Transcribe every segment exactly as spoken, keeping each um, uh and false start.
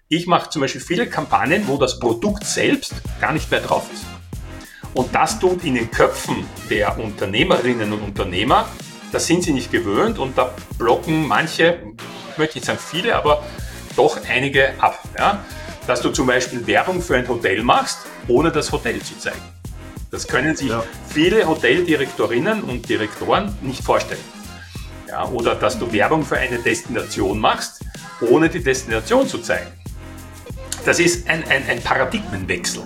Ich mache zum Beispiel viele Kampagnen, wo das Produkt selbst gar nicht mehr drauf ist. Und das tut in den Köpfen der Unternehmerinnen und Unternehmer, das sind sie nicht gewöhnt und da blocken manche, ich möchte nicht sagen viele, aber doch einige ab. Ja? Dass du zum Beispiel Werbung für ein Hotel machst, ohne das Hotel zu zeigen. Das können sich ja. viele Hoteldirektorinnen und Direktoren nicht vorstellen. Ja, oder dass du Werbung für eine Destination machst, ohne die Destination zu zeigen. Das ist ein, ein, ein Paradigmenwechsel.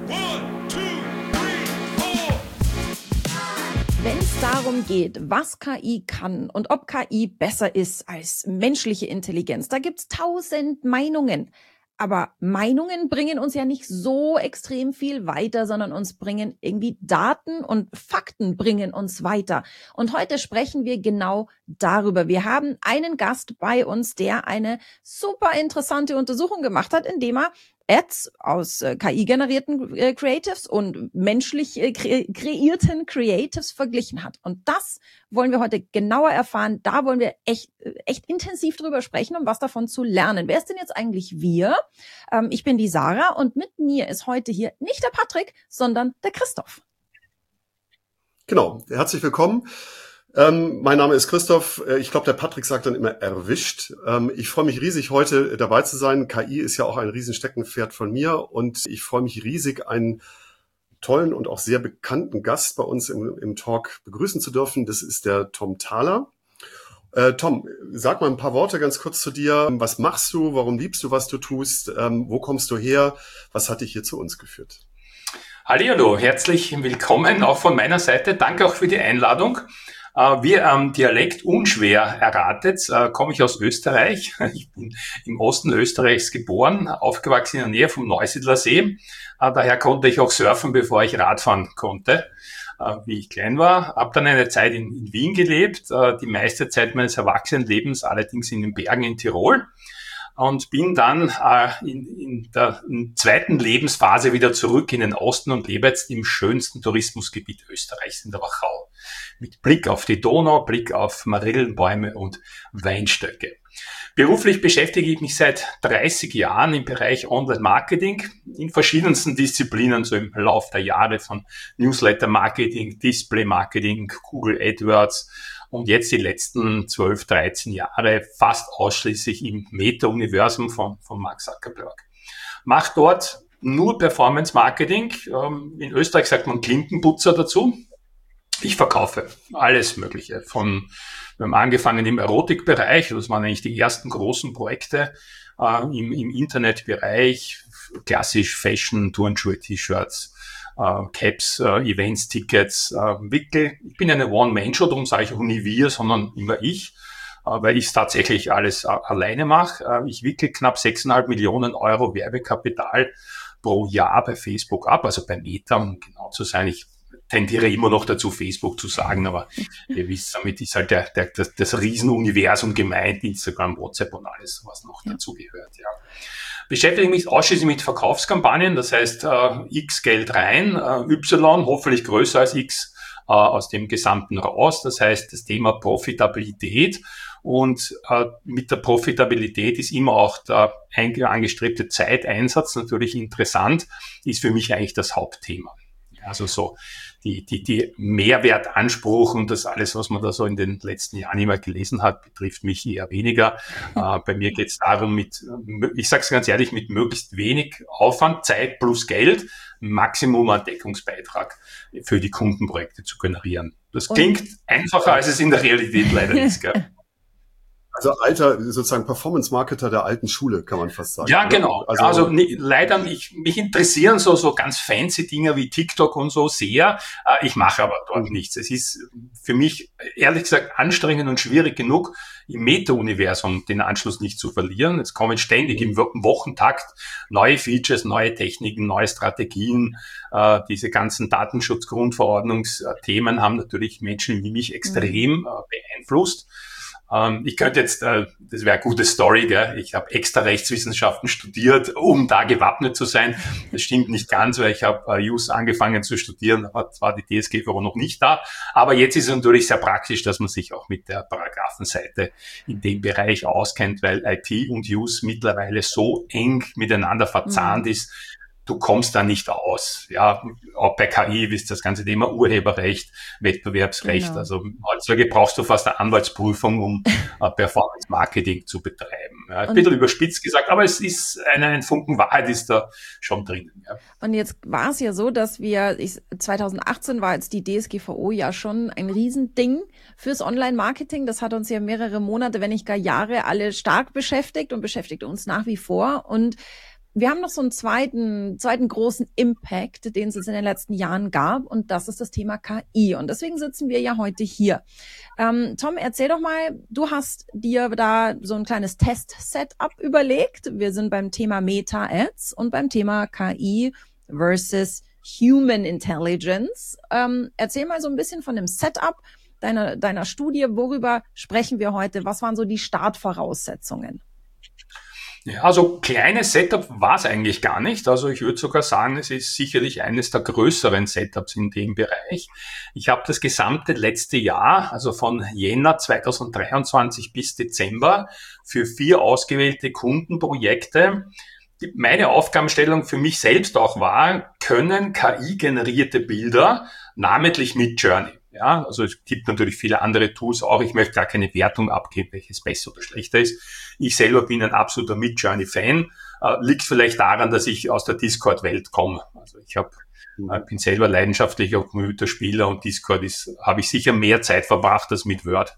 Wenn es darum geht, was K I kann und ob K I besser ist als menschliche Intelligenz, da gibt's tausend Meinungen. Aber Meinungen bringen uns ja nicht so extrem viel weiter, sondern uns bringen irgendwie Daten und Fakten bringen uns weiter. Und heute sprechen wir genau darüber. Wir haben einen Gast bei uns, der eine super interessante Untersuchung gemacht hat, indem er Ads aus äh, K I-generierten äh, Creatives und menschlich äh, kre- kreierten Creatives verglichen hat. Und das wollen wir heute genauer erfahren. Da wollen wir echt, echt intensiv drüber sprechen, um was davon zu lernen. Wer ist denn jetzt eigentlich wir? Ähm, ich bin die Sarah und mit mir ist heute hier nicht der Patrick, sondern der Christoph. Genau, herzlich willkommen. Ähm, mein Name ist Christoph. Ich glaube, der Patrick sagt dann immer erwischt. Ähm, ich freue mich riesig, heute dabei zu sein. K I ist ja auch ein Riesensteckenpferd von mir und ich freue mich riesig, einen tollen und auch sehr bekannten Gast bei uns im, im Talk begrüßen zu dürfen. Das ist der Tom Thaler. Äh, Tom, sag mal ein paar Worte ganz kurz zu dir. Was machst du? Warum liebst du, was du tust? Ähm, wo kommst du her? Was hat dich hier zu uns geführt? Hallihallo, herzlich willkommen auch von meiner Seite. Danke auch für die Einladung. Wie ihr am Dialekt unschwer erratet, komme ich aus Österreich. Ich bin im Osten Österreichs geboren, aufgewachsen in der Nähe vom Neusiedler See. Daher konnte ich auch surfen, bevor ich Radfahren konnte, wie ich klein war. Habe dann eine Zeit in, in Wien gelebt, die meiste Zeit meines Erwachsenenlebens allerdings in den Bergen in Tirol. Und bin dann äh, in, in der in zweiten Lebensphase wieder zurück in den Osten und lebe jetzt im schönsten Tourismusgebiet Österreichs in der Wachau. Mit Blick auf die Donau, Blick auf Marillenbäume und Weinstöcke. Beruflich beschäftige ich mich seit dreißig Jahren im Bereich Online-Marketing in verschiedensten Disziplinen, so im Lauf der Jahre von Newsletter-Marketing, Display-Marketing, Google AdWords, und jetzt die letzten zwölf, dreizehn Jahre fast ausschließlich im Meta-Universum von, von Mark Zuckerberg. Macht dort nur Performance-Marketing. In Österreich sagt man Klinkenputzer dazu. Ich verkaufe alles Mögliche. Von, wir haben angefangen im Erotikbereich. Das waren eigentlich die ersten großen Projekte äh, im, im Internetbereich. Klassisch Fashion, Turnschuhe, T-Shirts. Uh, Caps, uh, Events, Tickets, uh, Wickel. Ich bin eine One-Man-Show, darum sage ich auch nie wir, sondern immer ich, uh, weil ich es tatsächlich alles uh, alleine mache. Uh, ich wickel knapp sechseinhalb Millionen Euro Werbekapital pro Jahr bei Facebook ab, also bei Meta, um genau zu sein. Ich tendiere immer noch dazu, Facebook zu sagen, aber ihr wisst, damit ist halt der, der, das, das Riesenuniversum gemeint, Instagram, WhatsApp und alles, was noch dazu gehört, ja. Beschäftige mich ausschließlich mit Verkaufskampagnen, das heißt äh, X Geld rein, äh, Y hoffentlich größer als X äh, aus dem Gesamten raus. Das heißt das Thema Profitabilität und äh, mit der Profitabilität ist immer auch der angestrebte Zeiteinsatz natürlich interessant, ist für mich eigentlich das Hauptthema. Also so die, die, die Mehrwertanspruch und das alles, was man da so in den letzten Jahren immer gelesen hat, betrifft mich eher weniger. Äh, bei mir geht es darum, mit, ich sage es ganz ehrlich, mit möglichst wenig Aufwand, Zeit plus Geld, Maximum an Deckungsbeitrag für die Kundenprojekte zu generieren. Das klingt und einfacher, als es in der Realität leider ist, gell? Also alter, sozusagen Performance-Marketer der alten Schule, kann man fast sagen. Ja, genau. Also, also nee, leider, ich, mich interessieren so, so ganz fancy Dinge wie TikTok und so sehr. Ich mache aber dort nichts. Es ist für mich, ehrlich gesagt, anstrengend und schwierig genug, im Meta-Universum den Anschluss nicht zu verlieren. Es kommen ständig im Wochentakt neue Features, neue Techniken, neue Strategien. Äh, diese ganzen Datenschutzgrundverordnungsthemen haben natürlich Menschen wie mich extrem äh, beeinflusst. Ähm, ich könnte jetzt, äh, das wäre eine gute Story, gell? Ich habe extra Rechtswissenschaften studiert, um da gewappnet zu sein. Das stimmt nicht ganz, weil ich habe äh, Jus angefangen zu studieren, aber zwar die D S G V O noch nicht da. Aber jetzt ist es natürlich sehr praktisch, dass man sich auch mit der Paragraphenseite in dem Bereich auskennt, weil I T und Jus mittlerweile so eng miteinander verzahnt mhm. ist. Du kommst da nicht aus. Ja, auch bei K I ist das ganze Thema Urheberrecht, Wettbewerbsrecht. Genau. Also heutzutage brauchst du fast eine Anwaltsprüfung, um uh, Performance Marketing zu betreiben. Ja, ein bisschen überspitzt gesagt, aber es ist eine, ein Funken Wahrheit ist da schon drin. Ja. Und jetzt war es ja so, dass wir, ich, zwanzig achtzehn war jetzt die D S G V O ja schon ein Riesending fürs Online-Marketing. Das hat uns ja mehrere Monate, wenn nicht gar Jahre, alle stark beschäftigt und beschäftigt uns nach wie vor. Und wir haben noch so einen zweiten, zweiten großen Impact, den es in den letzten Jahren gab, und das ist das Thema K I. Und deswegen sitzen wir ja heute hier. Ähm, Tom, erzähl doch mal, du hast dir da so ein kleines Test-Setup überlegt. Wir sind beim Thema Meta-Ads und beim Thema K I versus Human Intelligence. Ähm, erzähl mal so ein bisschen von dem Setup deiner, deiner Studie. Worüber sprechen wir heute? Was waren so die Startvoraussetzungen? Ja, also kleines Setup war es eigentlich gar nicht. Also ich würde sogar sagen, es ist sicherlich eines der größeren Setups in dem Bereich. Ich habe das gesamte letzte Jahr, also von Jänner zweitausenddreiundzwanzig bis Dezember, für vier ausgewählte Kundenprojekte. Meine Aufgabenstellung für mich selbst auch war, können K I-generierte Bilder, namentlich Midjourney. Ja, also es gibt natürlich viele andere Tools auch. Ich möchte gar keine Wertung abgeben, welches besser oder schlechter ist. Ich selber bin ein absoluter Midjourney-Fan. Äh, liegt vielleicht daran, dass ich aus der Discord-Welt komme. Also ich hab, äh, bin selber leidenschaftlicher Computerspieler und Discord ist, habe ich sicher mehr Zeit verbracht als mit Word.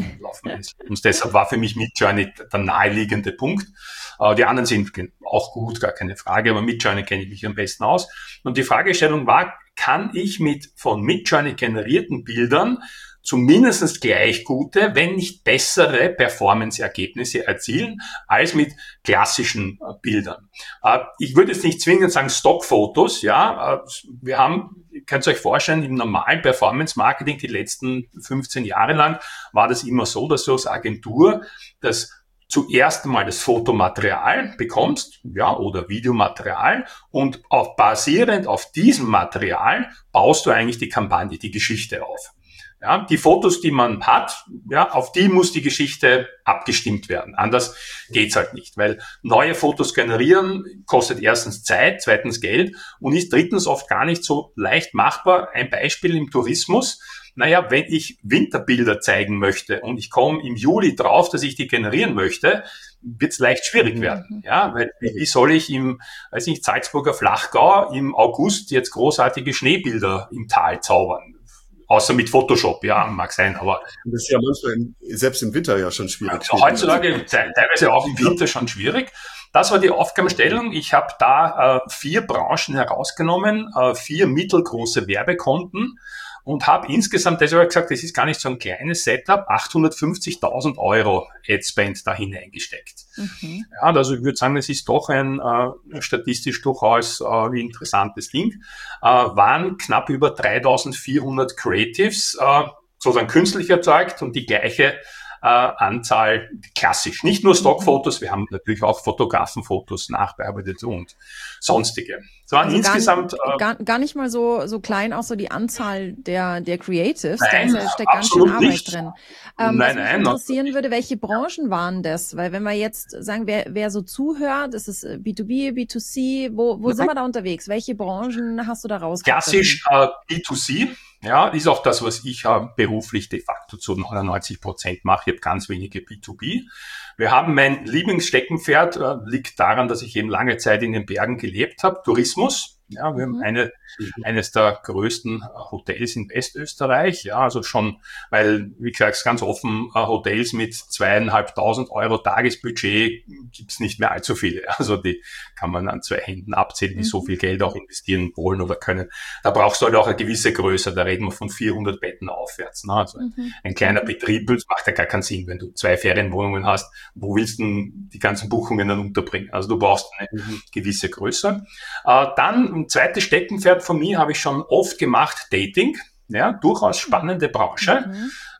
Und deshalb war für mich Midjourney der naheliegende Punkt. Äh, die anderen sind auch gut, gar keine Frage, aber Midjourney kenne ich mich am besten aus. Und die Fragestellung war, kann ich mit von Midjourney generierten Bildern zumindest gleich gute, wenn nicht bessere Performance-Ergebnisse erzielen als mit klassischen äh, Bildern. Äh, ich würde jetzt nicht zwingend sagen Stockfotos, ja, äh, wir haben, ihr könnt euch vorstellen, im normalen Performance-Marketing die letzten fünfzehn Jahre lang war das immer so, dass du als Agentur das zuerst einmal das Fotomaterial bekommst, ja, oder Videomaterial, und auf, basierend auf diesem Material baust du eigentlich die Kampagne, die Geschichte auf. Ja, die Fotos, die man hat, ja, auf die muss die Geschichte abgestimmt werden. Anders geht's halt nicht, weil neue Fotos generieren kostet erstens Zeit, zweitens Geld und ist drittens oft gar nicht so leicht machbar. Ein Beispiel im Tourismus. Naja, wenn ich Winterbilder zeigen möchte und ich komme im Juli drauf, dass ich die generieren möchte, wird's leicht schwierig werden. Ja, weil wie soll ich im, weiß nicht, Salzburger Flachgau im August jetzt großartige Schneebilder im Tal zaubern? Außer mit Photoshop, ja, mag sein, aber... Das ist ja manchmal im, selbst im Winter ja schon schwierig. Ja, heutzutage teilweise auch im Winter schon schwierig. Das war die Aufgabenstellung. Ich habe da äh, vier Branchen herausgenommen, äh, vier mittelgroße Werbekonten und habe insgesamt, deshalb habe ich gesagt, das ist gar nicht so ein kleines Setup, achthundertfünfzigtausend Euro Adspend da hineingesteckt. Mhm. Ja, also ich würde sagen, das ist doch ein äh, statistisch durchaus äh, interessantes Ding. Äh, waren knapp über dreitausendvierhundert Creatives, äh, sozusagen künstlich erzeugt und die gleiche äh, Anzahl klassisch. Nicht nur Stockfotos, wir haben natürlich auch Fotografenfotos nachbearbeitet und sonstige. Es waren also insgesamt gar, äh, gar, gar nicht mal so so klein, auch so die Anzahl der der Creatives. Nein, da steckt ganz schön Arbeit nicht. drin. Ähm, nein, was mich nein, interessieren würde, welche Branchen waren das? Weil wenn wir jetzt sagen, wer wer so zuhört, das ist B zwei B, B zwei C, wo wo nein. sind wir da unterwegs? Welche Branchen hast du da rausgefunden? Klassisch äh, B zwei C. Ja, ist auch das, was ich äh, beruflich de facto zu neunundneunzig Prozent mache. Ich habe ganz wenige B zwei B. Wir haben mein Lieblingssteckenpferd, äh, liegt daran, dass ich eben lange Zeit in den Bergen gelebt habe, Tourismus. Ja, wir haben eine, eines der größten Hotels in Westösterreich. Ja, also schon, weil, wie gesagt, ganz offen, Hotels mit zweieinhalbtausend Euro Tagesbudget gibt's nicht mehr allzu viele. Also die kann man an zwei Händen abzählen, die mhm. so viel Geld auch investieren wollen oder können. Da brauchst du halt auch eine gewisse Größe. Da reden wir von vierhundert Betten aufwärts. Ne? Also mhm. ein kleiner Betrieb, das macht ja gar keinen Sinn, wenn du zwei Ferienwohnungen hast. Wo willst du die ganzen Buchungen dann unterbringen? Also du brauchst eine mhm. gewisse Größe. Äh, dann ein zweites Steckenpferd von mir habe ich schon oft gemacht, Dating. Ja, durchaus spannende Branche. Mhm.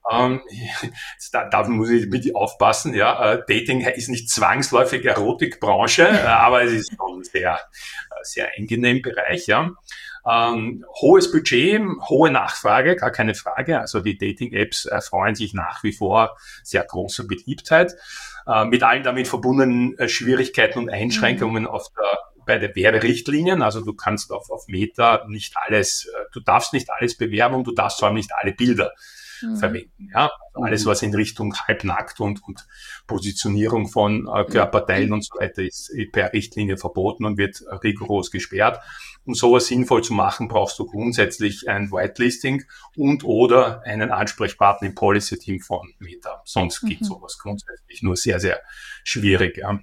Ähm, da, da muss ich mit aufpassen, ja. Äh, Dating ist nicht zwangsläufig Erotikbranche, äh, aber es ist schon ein sehr, sehr angenehm Bereich, ja. Ähm, hohes Budget, hohe Nachfrage, gar keine Frage. Also die Dating-Apps erfreuen sich nach wie vor sehr großer Beliebtheit, äh, mit allen damit verbundenen äh, Schwierigkeiten und Einschränkungen mhm. auf der bei den Werberichtlinien. Also du kannst auf, auf Meta nicht alles, du darfst nicht alles bewerben und du darfst vor allem nicht alle Bilder mhm. verwenden. Ja? Also alles, was in Richtung halbnackt und, und Positionierung von äh, Körperteilen mhm. und so weiter ist per Richtlinie verboten und wird äh, rigoros gesperrt. Um sowas sinnvoll zu machen, brauchst du grundsätzlich ein Whitelisting und oder einen Ansprechpartner im Policy-Team von Meta. Sonst mhm. geht sowas grundsätzlich nur sehr, sehr schwierig. Ja.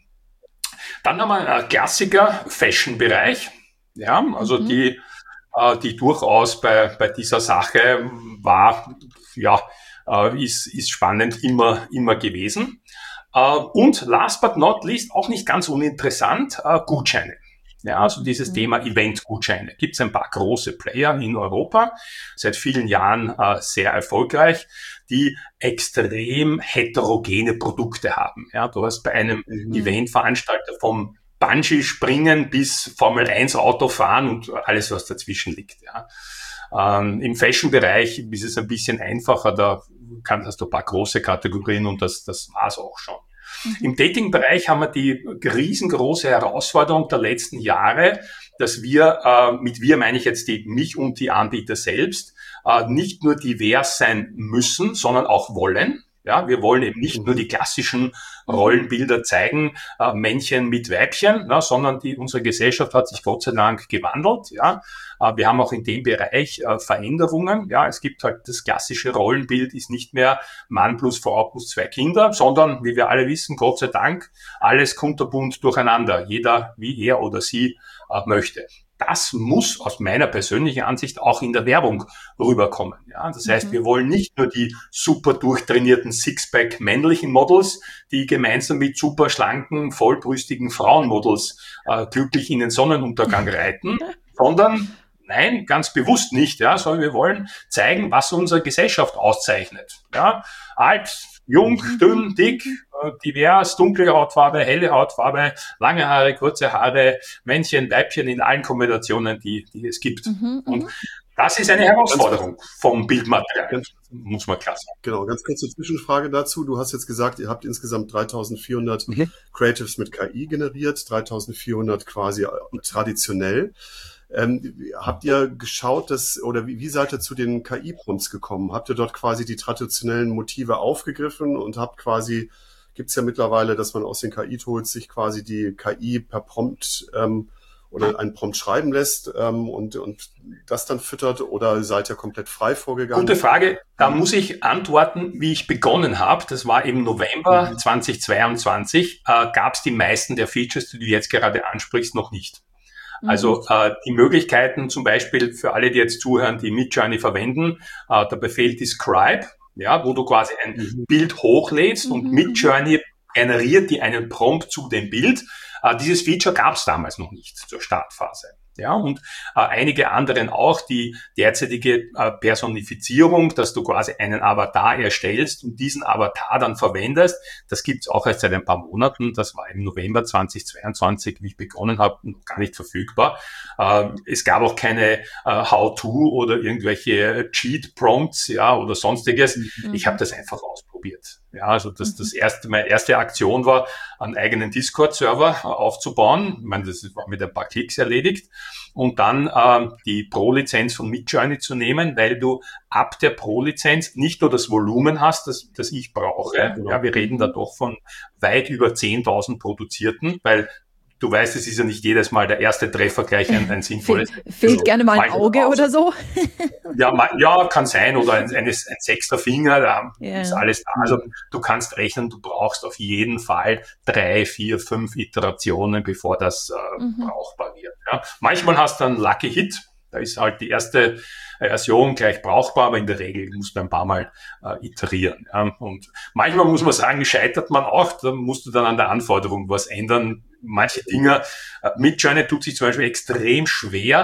Dann haben wir einen Klassiker, Fashion-Bereich. Ja, also mhm. die, äh, die durchaus bei, bei dieser Sache war, ja, äh, ist, ist spannend immer, immer gewesen. Äh, und last but not least, auch nicht ganz uninteressant, äh, Gutscheine. Ja, also dieses mhm. Thema Event-Gutscheine. Gibt es ein paar große Player in Europa, seit vielen Jahren äh, sehr erfolgreich, die extrem heterogene Produkte haben. Ja, du hast bei einem mhm. Eventveranstalter vom Bungee-Springen bis Formel eins Auto fahren und alles, was dazwischen liegt. Ja. Ähm, Im Fashion-Bereich ist es ein bisschen einfacher, da kann, hast du ein paar große Kategorien und das, das war's auch schon. Mhm. Im Dating-Bereich haben wir die riesengroße Herausforderung der letzten Jahre, dass wir, äh, mit wir meine ich jetzt die mich und die Anbieter selbst, äh, nicht nur divers sein müssen, sondern auch wollen. Ja, wir wollen eben nicht nur die klassischen Rollenbilder zeigen, äh, Männchen mit Weibchen, na, sondern die, unsere Gesellschaft hat sich Gott sei Dank gewandelt. Ja, äh, wir haben auch in dem Bereich äh, Veränderungen. Ja, es gibt halt das klassische Rollenbild ist nicht mehr Mann plus Frau plus zwei Kinder, sondern wie wir alle wissen, Gott sei Dank alles kunterbunt durcheinander. Jeder wie er oder sie äh, möchte. Das muss aus meiner persönlichen Ansicht auch in der Werbung rüberkommen. Ja, das heißt, mhm. wir wollen nicht nur die super durchtrainierten Sixpack männlichen Models, die gemeinsam mit super schlanken, vollbrüstigen Frauenmodels äh, glücklich in den Sonnenuntergang reiten, sondern nein, ganz bewusst nicht, ja, sondern wir wollen zeigen, was unsere Gesellschaft auszeichnet. Ja, alt, jung, dünn, dick, äh, divers, dunkle Hautfarbe, helle Hautfarbe, lange Haare, kurze Haare, Männchen, Weibchen in allen Kombinationen, die, die es gibt. Mhm, und das ist eine Herausforderung vom Bildmaterial, ganz, muss man klar sagen. Genau, ganz kurze Zwischenfrage dazu. Du hast jetzt gesagt, ihr habt insgesamt dreitausendvierhundert mhm. Creatives mit K I generiert, dreitausendvierhundert quasi traditionell. Ähm, habt ihr geschaut, dass, oder wie, wie seid ihr zu den K I-Prompts gekommen? Habt ihr dort quasi die traditionellen Motive aufgegriffen und habt quasi, gibt's ja mittlerweile, dass man aus den K I-Tools sich quasi die K I per Prompt ähm, oder einen Prompt schreiben lässt ähm, und, und das dann füttert, oder seid ihr komplett frei vorgegangen? Gute Frage. Da muss ich antworten, wie ich begonnen habe. Das war im November mhm. zweitausendzweiundzwanzig, äh, gab's die meisten der Features, die du jetzt gerade ansprichst, noch nicht. Also äh, die Möglichkeiten zum Beispiel für alle, die jetzt zuhören, die Midjourney verwenden, äh, der Befehl Describe, ja, wo du quasi ein mhm. Bild hochlädst mhm. und Midjourney generiert dir einen Prompt zu dem Bild. Äh, dieses Feature gab es damals noch nicht zur Startphase. Ja, und äh, einige anderen auch, die derzeitige äh, Personifizierung, dass du quasi einen Avatar erstellst und diesen Avatar dann verwendest, das gibt's auch erst seit ein paar Monaten. Das war im November zweitausendzweiundzwanzig, wie ich begonnen habe, noch gar nicht verfügbar. Äh, es gab auch keine äh, How-to oder irgendwelche Cheat-Prompts, ja, oder sonstiges. Mhm. Ich habe das einfach ausprobiert. Ja, also das, das erste, meine erste Aktion war, einen eigenen Discord-Server aufzubauen. Ich meine, das war mit ein paar Klicks erledigt. Und dann äh, die Pro-Lizenz von Midjourney zu nehmen, weil du ab der Pro-Lizenz nicht nur das Volumen hast, das, das ich brauche. Ja, genau. Ja, wir reden da doch von weit über zehntausend produzierten, weil du weißt, es ist ja nicht jedes Mal der erste Treffer gleich ein, ein sinnvolles. Fe- fehlt also, gerne mal ein Auge oder so. Ja, mal, ja, kann sein, oder ein, ein, ein sechster Finger, da yeah. ist alles da. Also du kannst rechnen, du brauchst auf jeden Fall drei, vier, fünf Iterationen, bevor das äh, mhm. brauchbar wird. Ja. Manchmal hast du einen Lucky Hit, da ist halt die erste Version gleich brauchbar, aber in der Regel musst du ein paar Mal äh, iterieren. Ja. Und manchmal muss man sagen, scheitert man auch, da musst du dann an der Anforderung was ändern. Manche Dinge, äh, Midjourney tut sich zum Beispiel extrem schwer,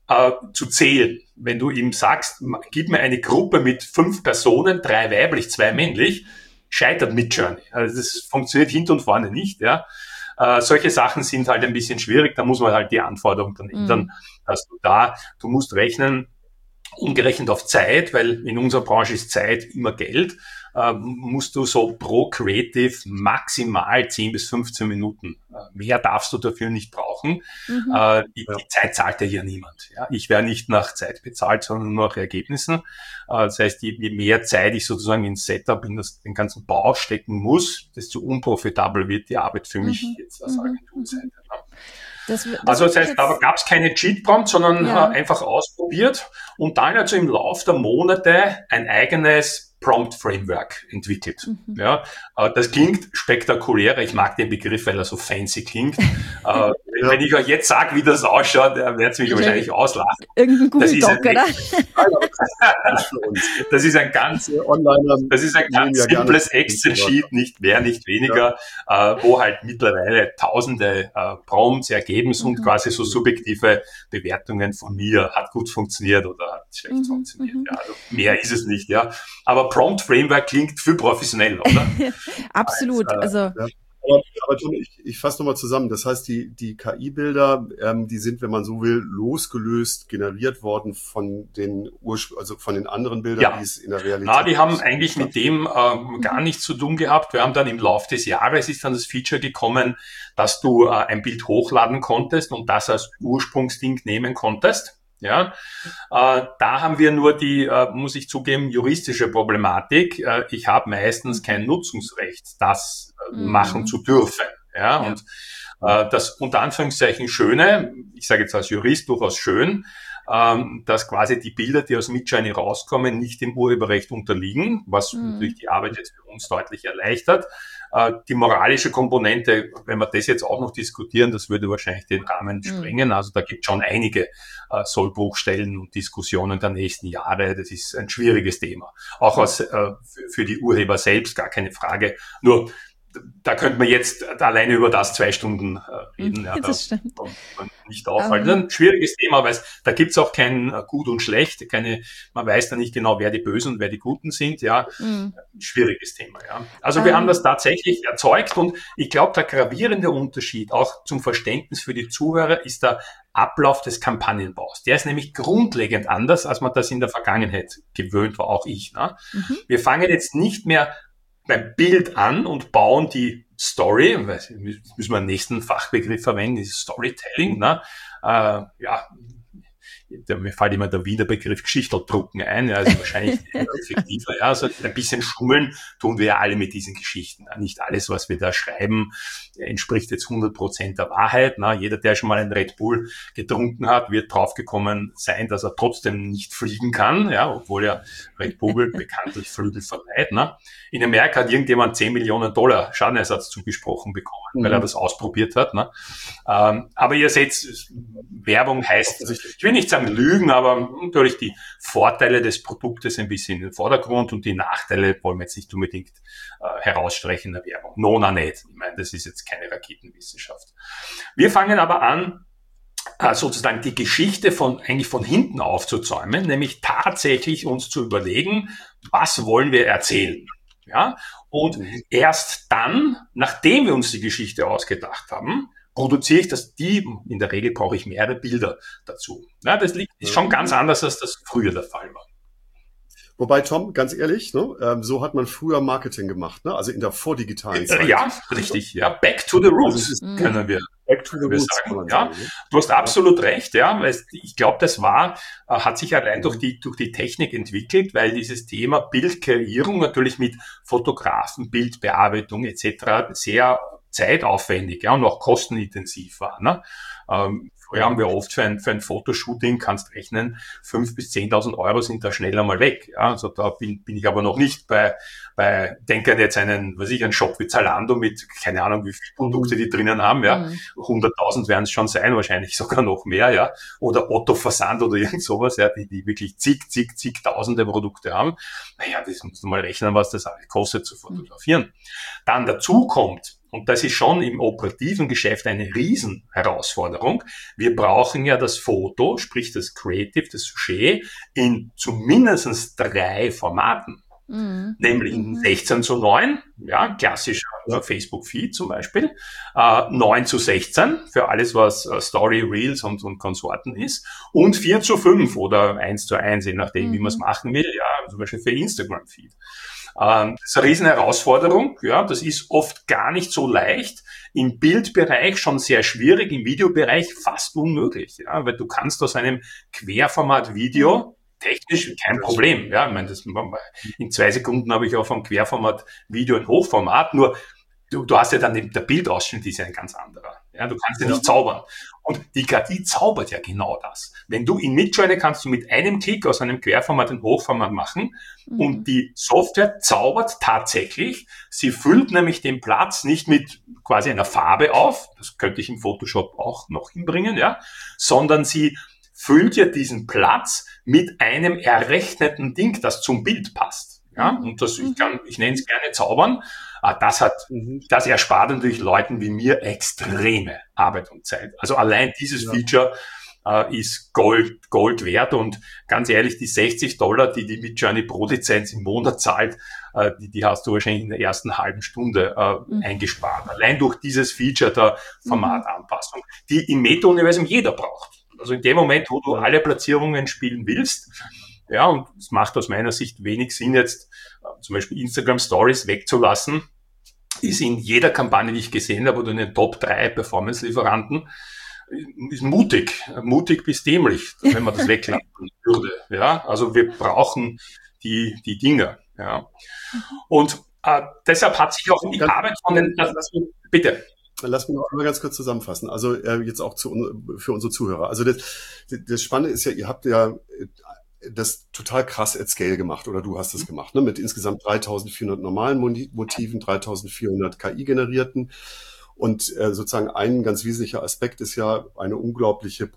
äh, zu zählen. Wenn du ihm sagst, gib mir eine Gruppe mit fünf Personen, drei weiblich, zwei männlich, scheitert Midjourney. Also das funktioniert hinten und vorne nicht, ja. Äh, solche Sachen sind halt ein bisschen schwierig, da muss man halt die Anforderungen dann ändern, mhm. dass du da, du musst rechnen, umgerechnet auf Zeit, weil in unserer Branche ist Zeit immer Geld, äh, musst du so pro Creative maximal zehn bis fünfzehn Minuten. Äh, mehr darfst du dafür nicht brauchen. Mhm. Äh, die, die Zeit zahlt ja hier niemand. Ja? Ich werde nicht nach Zeit bezahlt, sondern nur nach Ergebnissen. Äh, das heißt, je, je mehr Zeit ich sozusagen ins Setup, in das, den ganzen Bau stecken muss, desto unprofitabel wird die Arbeit für mich mhm. jetzt als Agenturzeit. Ja. Das, das also das heißt, da gab es keine Cheat-Prompt, sondern ja. äh, einfach ausprobiert und dann also im Lauf der Monate ein eigenes Prompt-Framework entwickelt. Mhm. Ja, äh, das klingt spektakulärer. Ich mag den Begriff, weil er so fancy klingt. äh, ja. Wenn ich euch jetzt sage, wie das ausschaut, dann werdet ihr mich wahrscheinlich auslachen. Irgendein Google Doc, oder? Das ist ein ganz, das ist ein ganz simples Excel-Sheet, nicht mehr, nicht weniger, ja. äh, wo halt mittlerweile tausende äh, Prompts ergeben mhm. und quasi so subjektive Bewertungen von mir, hat gut funktioniert oder hat schlecht mhm. funktioniert. Ja, also mehr ist es nicht, ja. Aber Prompt Framework klingt viel professioneller, oder? Absolut. Also, ja. aber, aber John, ich, ich fasse nochmal zusammen. Das heißt, die, die K I-Bilder, ähm, die sind, wenn man so will, losgelöst generiert worden von den Urspr- also von den anderen Bildern, ja. die es in der Realität Na, die haben eigentlich mit dem ähm, gar nichts zu tun gehabt. Wir haben dann im Laufe des Jahres ist dann das Feature gekommen, dass du äh, ein Bild hochladen konntest und das als Ursprungsding nehmen konntest. Ja, äh, da haben wir nur die, äh, muss ich zugeben, juristische Problematik. Äh, ich habe meistens kein Nutzungsrecht, das äh, mhm. machen zu dürfen. Ja, ja. Und äh, das unter Anführungszeichen Schöne, ich sage jetzt als Jurist durchaus schön, ähm, dass quasi die Bilder, die aus Midjourney rauskommen, nicht dem Urheberrecht unterliegen, was mhm. natürlich die Arbeit jetzt für uns deutlich erleichtert. Die moralische Komponente, wenn wir das jetzt auch noch diskutieren, das würde wahrscheinlich den Rahmen sprengen. Also da gibt es schon einige äh, Sollbruchstellen und Diskussionen der nächsten Jahre. Das ist ein schwieriges Thema. Auch als, äh, für die Urheber selbst, gar keine Frage. Nur, da könnte man jetzt alleine über das zwei Stunden äh, reden. Ja, das da stimmt. Man nicht aufhalten. Um. Ein schwieriges Thema, weil da gibt's auch kein äh, Gut und Schlecht. Keine, man weiß da nicht genau, wer die Bösen und wer die Guten sind. Ja, mm. schwieriges Thema. Ja. Also um. wir haben das tatsächlich erzeugt und ich glaube, der gravierende Unterschied auch zum Verständnis für die Zuhörer ist der Ablauf des Kampagnenbaus. Der ist nämlich grundlegend anders, als man das in der Vergangenheit gewöhnt war, auch ich. Ne? Mhm. Wir fangen jetzt nicht mehr beim Bild an und bauen die Story, müssen wir einen nächsten Fachbegriff verwenden, ist Storytelling, ne? Äh, ja, mir fällt immer der Wiener Begriff Geschichteldrucken ein, ja, also wahrscheinlich effektiver, ja, also ein bisschen schummeln tun wir ja alle mit diesen Geschichten. Nicht alles, was wir da schreiben, entspricht jetzt hundert Prozent der Wahrheit. Na, jeder, der schon mal einen Red Bull getrunken hat, wird draufgekommen sein, dass er trotzdem nicht fliegen kann, ja, obwohl ja Red Bull bekanntlich Flügel verleiht. Na. In Amerika hat irgendjemand zehn Millionen Dollar Schadenersatz zugesprochen bekommen, mhm. weil er das ausprobiert hat. Na. Ähm, aber ihr seht, Werbung heißt, ich will nicht sagen Lügen, aber natürlich die Vorteile des Produktes ein bisschen in den Vordergrund und die Nachteile wollen wir jetzt nicht unbedingt äh, herausstreichen in der Werbung. Nona nicht. Ich meine, das ist jetzt keine Raketenwissenschaft. Wir fangen aber an, äh, sozusagen die Geschichte von eigentlich von hinten aufzuzäumen, nämlich tatsächlich uns zu überlegen, was wollen wir erzählen. Ja? Und mhm. erst dann, nachdem wir uns die Geschichte ausgedacht haben, produziere ich das, die, in der Regel brauche ich mehrere Bilder dazu. Ja, das liegt, ist schon ganz anders, als das früher der Fall war. Wobei, Tom, ganz ehrlich, ne, ähm, so hat man früher Marketing gemacht, ne? Also in der vordigitalen Zeit. Ja, richtig, ja. Back to the roots, also können wir, Back to the roots sagen. Ja, sagen, ne? Du hast absolut ja. recht, ja. Weil ich glaube, das war, hat sich allein durch die, durch die Technik entwickelt, weil dieses Thema Bildkreierung natürlich mit Fotografen, Bildbearbeitung et cetera sehr zeitaufwendig, ja, und auch kostenintensiv war. Ne? Ähm, früher haben wir oft für ein, für ein Fotoshooting, kannst rechnen, fünf bis zehntausend Euro sind da schnell einmal weg. Ja? Also da bin, bin ich aber noch nicht bei, bei, denke an jetzt einen, was ich, einen Shop wie Zalando mit, keine Ahnung, wie viele Produkte die drinnen haben, ja. Mhm. hunderttausend werden es schon sein, wahrscheinlich sogar noch mehr, ja. Oder Otto Versand oder irgend sowas, ja, die, die wirklich zig, zig, zigtausende Produkte haben. Naja, das musst du mal rechnen, was das alles kostet zu fotografieren. Mhm. Dann dazu kommt, und das ist schon im operativen Geschäft eine Riesenherausforderung. Wir brauchen ja das Foto, sprich das Creative, das Sujet, in zumindest drei Formaten. Mhm. Nämlich mhm. sechzehn zu neun, ja, klassischer ja. Facebook-Feed zum Beispiel, äh, neun zu sechzehn für alles, was äh, Story, Reels und, und Konsorten ist, und vier zu fünf oder eins zu eins, je nachdem, mhm. wie man es machen will, ja, zum Beispiel für Instagram-Feed. Ähm, das ist eine riesen Herausforderung, ja, das ist oft gar nicht so leicht, im Bildbereich schon sehr schwierig, im Videobereich fast unmöglich, ja, weil du kannst aus einem Querformat-Video technisch kein Problem. Ja, ich meine, das, in zwei Sekunden habe ich auch vom Querformat Video ein Hochformat, nur du, du hast ja dann den, der Bildausschnitt ist ja ein ganz anderer. Ja, du kannst ja nicht zaubern. Und die K I zaubert ja genau das. Wenn du in Midjourney kannst du mit einem Klick aus einem Querformat ein Hochformat machen mhm. und die Software zaubert tatsächlich. Sie füllt nämlich den Platz nicht mit quasi einer Farbe auf, das könnte ich im Photoshop auch noch hinbringen, ja, sondern sie füllt ja diesen Platz mit einem errechneten Ding, das zum Bild passt. Ja, und das, ich kann, ich nenne es gerne zaubern. Das hat, das erspart natürlich Leuten wie mir extreme Arbeit und Zeit. Also allein dieses ja. Feature äh, ist Gold, Gold wert, und ganz ehrlich, die sechzig Dollar, die die Midjourney pro Lizenz im Monat zahlt, äh, die, die hast du wahrscheinlich in der ersten halben Stunde äh, mhm. eingespart. Allein durch dieses Feature der Formatanpassung, die im Meta-Universum jeder braucht. Also in dem Moment, wo du alle Platzierungen spielen willst, ja, und es macht aus meiner Sicht wenig Sinn, jetzt äh, zum Beispiel Instagram Stories wegzulassen, ist in jeder Kampagne, die ich gesehen habe, oder in den Top drei Performance-Lieferanten, ist mutig, mutig bis dämlich, wenn man das weglassen würde. Ja, also wir brauchen die, die Dinger. Ja, und äh, deshalb hat sich auch die Arbeit von den, das, bitte. Lass mich noch einmal ganz kurz zusammenfassen. Also äh, jetzt auch zu, für unsere Zuhörer. Also das, das Spannende ist ja, ihr habt ja das total krass at scale gemacht, oder du hast es gemacht, ne? Mit insgesamt dreitausendvierhundert normalen Motiven, dreitausendvierhundert K I-generierten. Und äh, sozusagen ein ganz wesentlicher Aspekt ist ja eine unglaubliche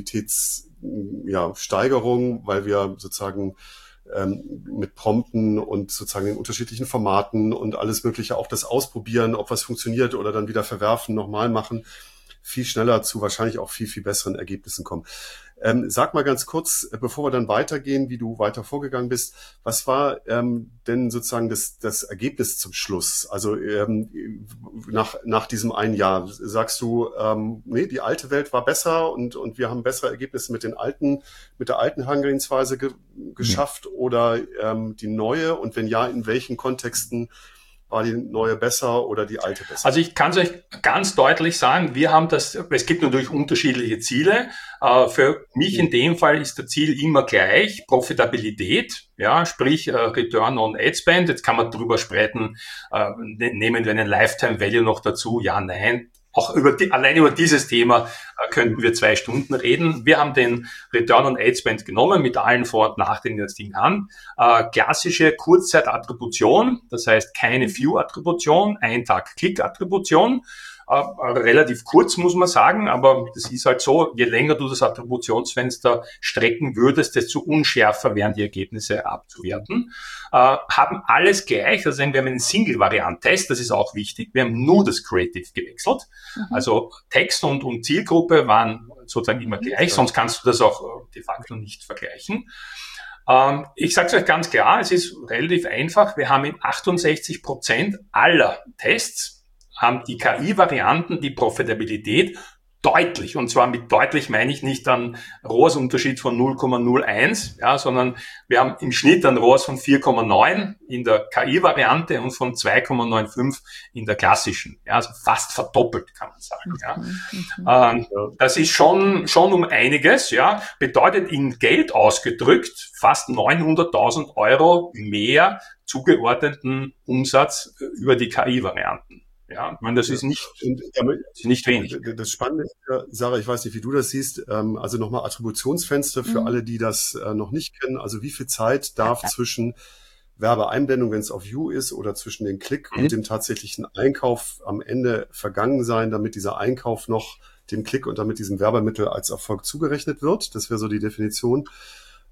Produktivitätssteigerung, ja, weil wir sozusagen ähm, mit Prompten und sozusagen den unterschiedlichen Formaten und alles Mögliche, auch das Ausprobieren, ob was funktioniert oder dann wieder verwerfen, nochmal machen, viel schneller zu wahrscheinlich auch viel, viel besseren Ergebnissen kommen. Ähm, sag mal ganz kurz, bevor wir dann weitergehen, wie du weiter vorgegangen bist, was war ähm, denn sozusagen das, das Ergebnis zum Schluss? Also ähm, nach, nach diesem einen Jahr, sagst du, ähm, nee, die alte Welt war besser und, und wir haben bessere Ergebnisse mit den alten, mit der alten Herangehensweise ge- geschafft ja. oder ähm, die neue? Und wenn ja, in welchen Kontexten war die neue besser oder die alte besser? Also ich kann es euch ganz deutlich sagen, wir haben das, es gibt natürlich unterschiedliche Ziele. Äh, für mich in dem Fall ist das Ziel immer gleich, Profitabilität, ja, sprich äh, Return on Ad Spend. Jetzt kann man drüber sprechen, äh, ne, nehmen wir einen Lifetime Value noch dazu, ja, nein. Auch über die, allein über dieses Thema äh, könnten wir zwei Stunden reden. Wir haben den Return on Ad Spend genommen mit allen Vor- und Nachteilen, die das Ding haben. Äh, klassische Kurzzeit-Attribution, das heißt keine View-Attribution, Ein-Tag-Klick-Attribution. Äh, relativ kurz, muss man sagen, aber das ist halt so, je länger du das Attributionsfenster strecken würdest, desto unschärfer wären die Ergebnisse abzuwerten. Äh, haben alles gleich, also wir haben einen Single-Variant-Test, das ist auch wichtig, wir haben nur das Creative gewechselt, mhm. also Text und, und Zielgruppe waren sozusagen immer gleich, sonst kannst du das auch de facto nicht vergleichen. Ähm, ich sage es euch ganz klar, es ist relativ einfach, wir haben in achtundsechzig Prozent aller Tests haben die K I-Varianten die Profitabilität deutlich, und zwar mit deutlich meine ich nicht einen R O A S-Unterschied von null Komma null eins, ja, sondern wir haben im Schnitt einen R O A S von vier Komma neun in der K I-Variante und von zwei Komma fünfundneunzig in der klassischen, ja, also fast verdoppelt, kann man sagen. Ja. Mhm. Ähm, das ist schon schon um einiges, ja, bedeutet in Geld ausgedrückt fast neunhunderttausend Euro mehr zugeordneten Umsatz über die K I-Varianten. Ja, ich meine, das ist nicht, und, ja, ist nicht wenig. Das Spannende ist, Sarah, ich weiß nicht, wie du das siehst, also nochmal Attributionsfenster für mhm. alle, die das noch nicht kennen. Also wie viel Zeit darf ja. zwischen Werbeeinblendung, wenn es auf View ist, oder zwischen dem Klick mhm. und dem tatsächlichen Einkauf am Ende vergangen sein, damit dieser Einkauf noch dem Klick und damit diesem Werbemittel als Erfolg zugerechnet wird? Das wäre so die Definition.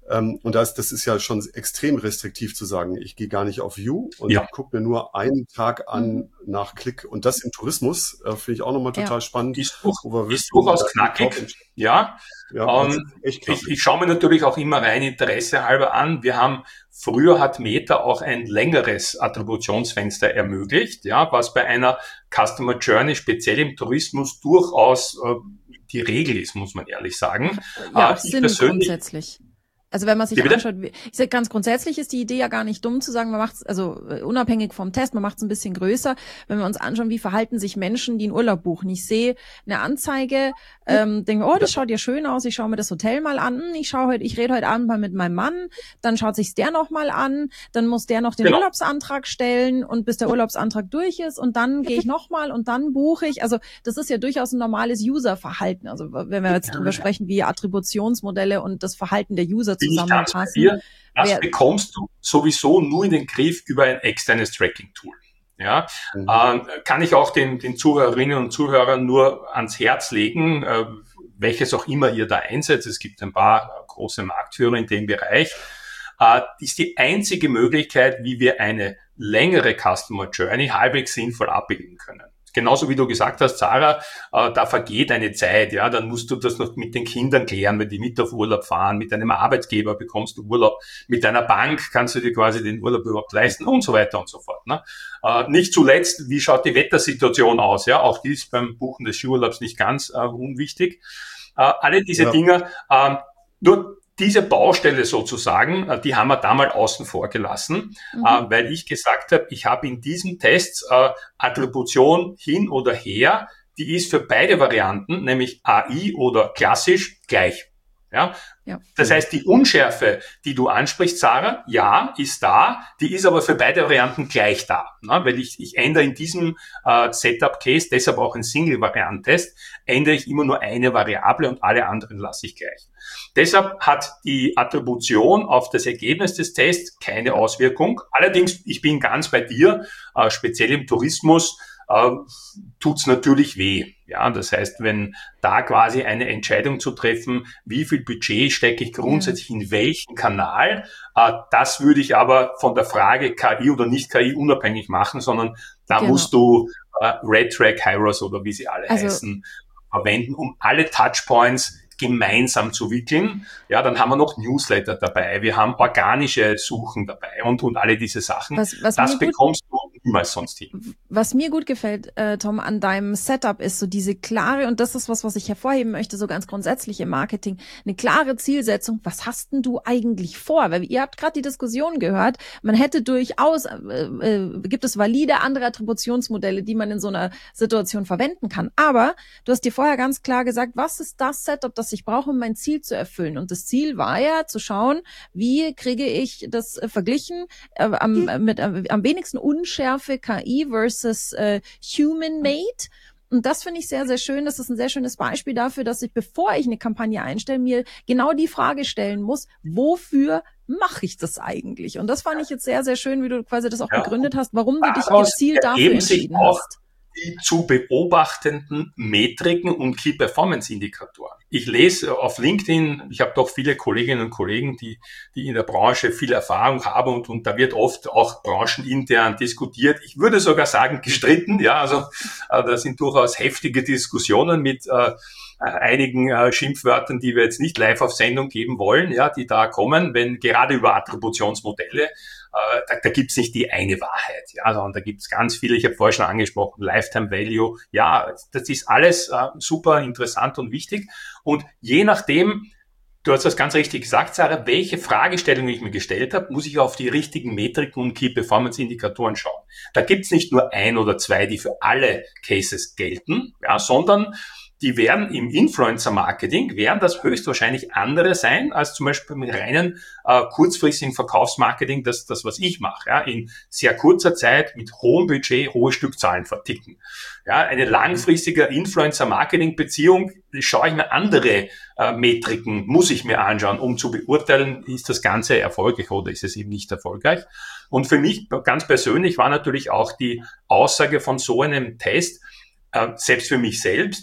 Ähm, und das, das ist ja schon extrem restriktiv zu sagen, ich gehe gar nicht auf View und Ja. gucke mir nur einen Tag an Mhm. nach Klick. Und das im Tourismus äh, finde ich auch nochmal total Ja. spannend, Ist, durch, wo wir ist wissen, durchaus da- knackig, ja. ja, das Ähm, ist echt ich, knackig. ich schaue mir natürlich auch immer rein Interesse halber an. Wir haben, früher hat Meta auch ein längeres Attributionsfenster ermöglicht, ja, was bei einer Customer Journey, speziell im Tourismus, durchaus äh, die Regel ist, muss man ehrlich sagen. Ja, Äh, auch ich Sinn persönlich, grundsätzlich. Also wenn man sich Wie bitte? anschaut, wie- ich sag, ganz grundsätzlich ist die Idee ja gar nicht dumm zu sagen, man macht's, also äh, unabhängig vom Test, man macht es ein bisschen größer, wenn wir uns anschauen, wie verhalten sich Menschen, die einen Urlaub buchen. Ich sehe eine Anzeige, ähm, denke, oh, das schaut ja schön aus, ich schaue mir das Hotel mal an, ich schaue heute, ich rede heute Abend mal mit meinem Mann, dann schaut sich's der noch mal an, dann muss der noch den Genau. Urlaubsantrag stellen und bis der Urlaubsantrag durch ist und dann gehe ich noch mal und dann buche ich. Also das ist ja durchaus ein normales Userverhalten. Also wenn wir jetzt drüber sprechen, wie Attributionsmodelle und das Verhalten der User Bin ich ganz bei zusammenpassen. dir. Das Wer- bekommst du sowieso nur in den Griff über ein externes Tracking-Tool. Ja, Mhm. ähm, kann ich auch den, den Zuhörerinnen und Zuhörern nur ans Herz legen, äh, welches auch immer ihr da einsetzt. Es gibt ein paar äh, große Marktführer in dem Bereich. Äh, ist die einzige Möglichkeit, wie wir eine längere Customer Journey halbwegs sinnvoll abbilden können. Genauso wie du gesagt hast, Sarah, äh, da vergeht eine Zeit, ja, dann musst du das noch mit den Kindern klären, wenn die mit auf Urlaub fahren, mit deinem Arbeitgeber bekommst du Urlaub, mit deiner Bank kannst du dir quasi den Urlaub überhaupt leisten und so weiter und so fort. Ne? Äh, nicht zuletzt, wie schaut die Wettersituation aus? Ja, auch die ist beim Buchen des Skiurlaubs nicht ganz äh, unwichtig. Äh, alle diese Ja. Dinge, äh, nur diese Baustelle sozusagen, äh, die haben wir da mal außen vor gelassen, Mhm. äh, weil ich gesagt habe, ich habe in diesem Test äh, Attribution hin oder her, die ist für beide Varianten, nämlich A I oder klassisch, gleich. Ja? Ja. Das heißt, die Unschärfe, die du ansprichst, Sarah, ja, ist da, die ist aber für beide Varianten gleich da. Ne? Weil ich, ich ändere in diesem äh, Setup-Case, deshalb auch ein Single-Variant-Test, ändere ich immer nur eine Variable und alle anderen lasse ich gleich. Deshalb hat die Attribution auf das Ergebnis des Tests keine Auswirkung. Allerdings, ich bin ganz bei dir, äh, speziell im Tourismus, äh, tut's natürlich weh. Ja, das heißt, wenn da quasi eine Entscheidung zu treffen, wie viel Budget stecke ich grundsätzlich in welchen Kanal, äh, das würde ich aber von der Frage K I oder nicht K I unabhängig machen, sondern da Genau. musst du äh, RedTrack, Hyros oder wie sie alle Also- heißen, verwenden, um alle Touchpoints gemeinsam zu wickeln. Ja, dann haben wir noch Newsletter dabei, wir haben organische Suchen dabei und, und alle diese Sachen. Was, was Das mir gut bekommst du niemals sonst hin. Was mir gut gefällt, äh, Tom, an deinem Setup ist so diese klare, und das ist was, was ich hervorheben möchte, so ganz grundsätzlich im Marketing, eine klare Zielsetzung. Was hast denn du eigentlich vor? Weil ihr habt gerade die Diskussion gehört, man hätte durchaus, äh, äh, gibt es valide andere Attributionsmodelle, die man in so einer Situation verwenden kann. Aber du hast dir vorher ganz klar gesagt, was ist das Setup, das ich brauche, um mein Ziel zu erfüllen? Und das Ziel war ja zu schauen, wie kriege ich das äh, verglichen äh, am, äh, mit äh, am wenigsten Unschärfe K I versus äh, Human-Made. Und das finde ich sehr, sehr schön. Das ist ein sehr schönes Beispiel dafür, dass ich, bevor ich eine Kampagne einstelle, mir genau die Frage stellen muss, wofür mache ich das eigentlich? Und das fand ich jetzt sehr, sehr schön, wie du quasi das auch Ja. begründet hast, warum du dich Daraus gezielt dafür ergeben sich entschieden auch hast. die zu beobachtenden Metriken und Key-Performance-Indikatoren. Ich lese auf LinkedIn, ich habe doch viele Kolleginnen und Kollegen, die, die in der Branche viel Erfahrung haben und, und da wird oft auch branchenintern diskutiert. Ich würde sogar sagen gestritten, ja, also äh, da sind durchaus heftige Diskussionen mit äh, einigen äh, Schimpfwörtern, die wir jetzt nicht live auf Sendung geben wollen, ja, die da kommen, wenn gerade über Attributionsmodelle, äh, da, da gibt's nicht die eine Wahrheit, ja, sondern da gibt's ganz viele, ich habe vorher schon angesprochen, Lifetime Value, ja, das ist alles äh, super interessant und wichtig und je nachdem, du hast das ganz richtig gesagt, Sarah, welche Fragestellung ich mir gestellt habe, muss ich auf die richtigen Metriken und Key-Performance-Indikatoren schauen. Da gibt's nicht nur ein oder zwei, die für alle Cases gelten, ja, sondern die werden im Influencer-Marketing, werden das höchstwahrscheinlich andere sein, als zum Beispiel mit reinen äh, kurzfristigen Verkaufsmarketing, das, das was ich mache, ja, in sehr kurzer Zeit mit hohem Budget hohe Stückzahlen verticken. Ja, eine langfristige Influencer-Marketing-Beziehung, schaue ich mir andere äh, Metriken, muss ich mir anschauen, um zu beurteilen, ist das Ganze erfolgreich oder ist es eben nicht erfolgreich. Und für mich ganz persönlich war natürlich auch die Aussage von so einem Test, äh, selbst für mich selbst,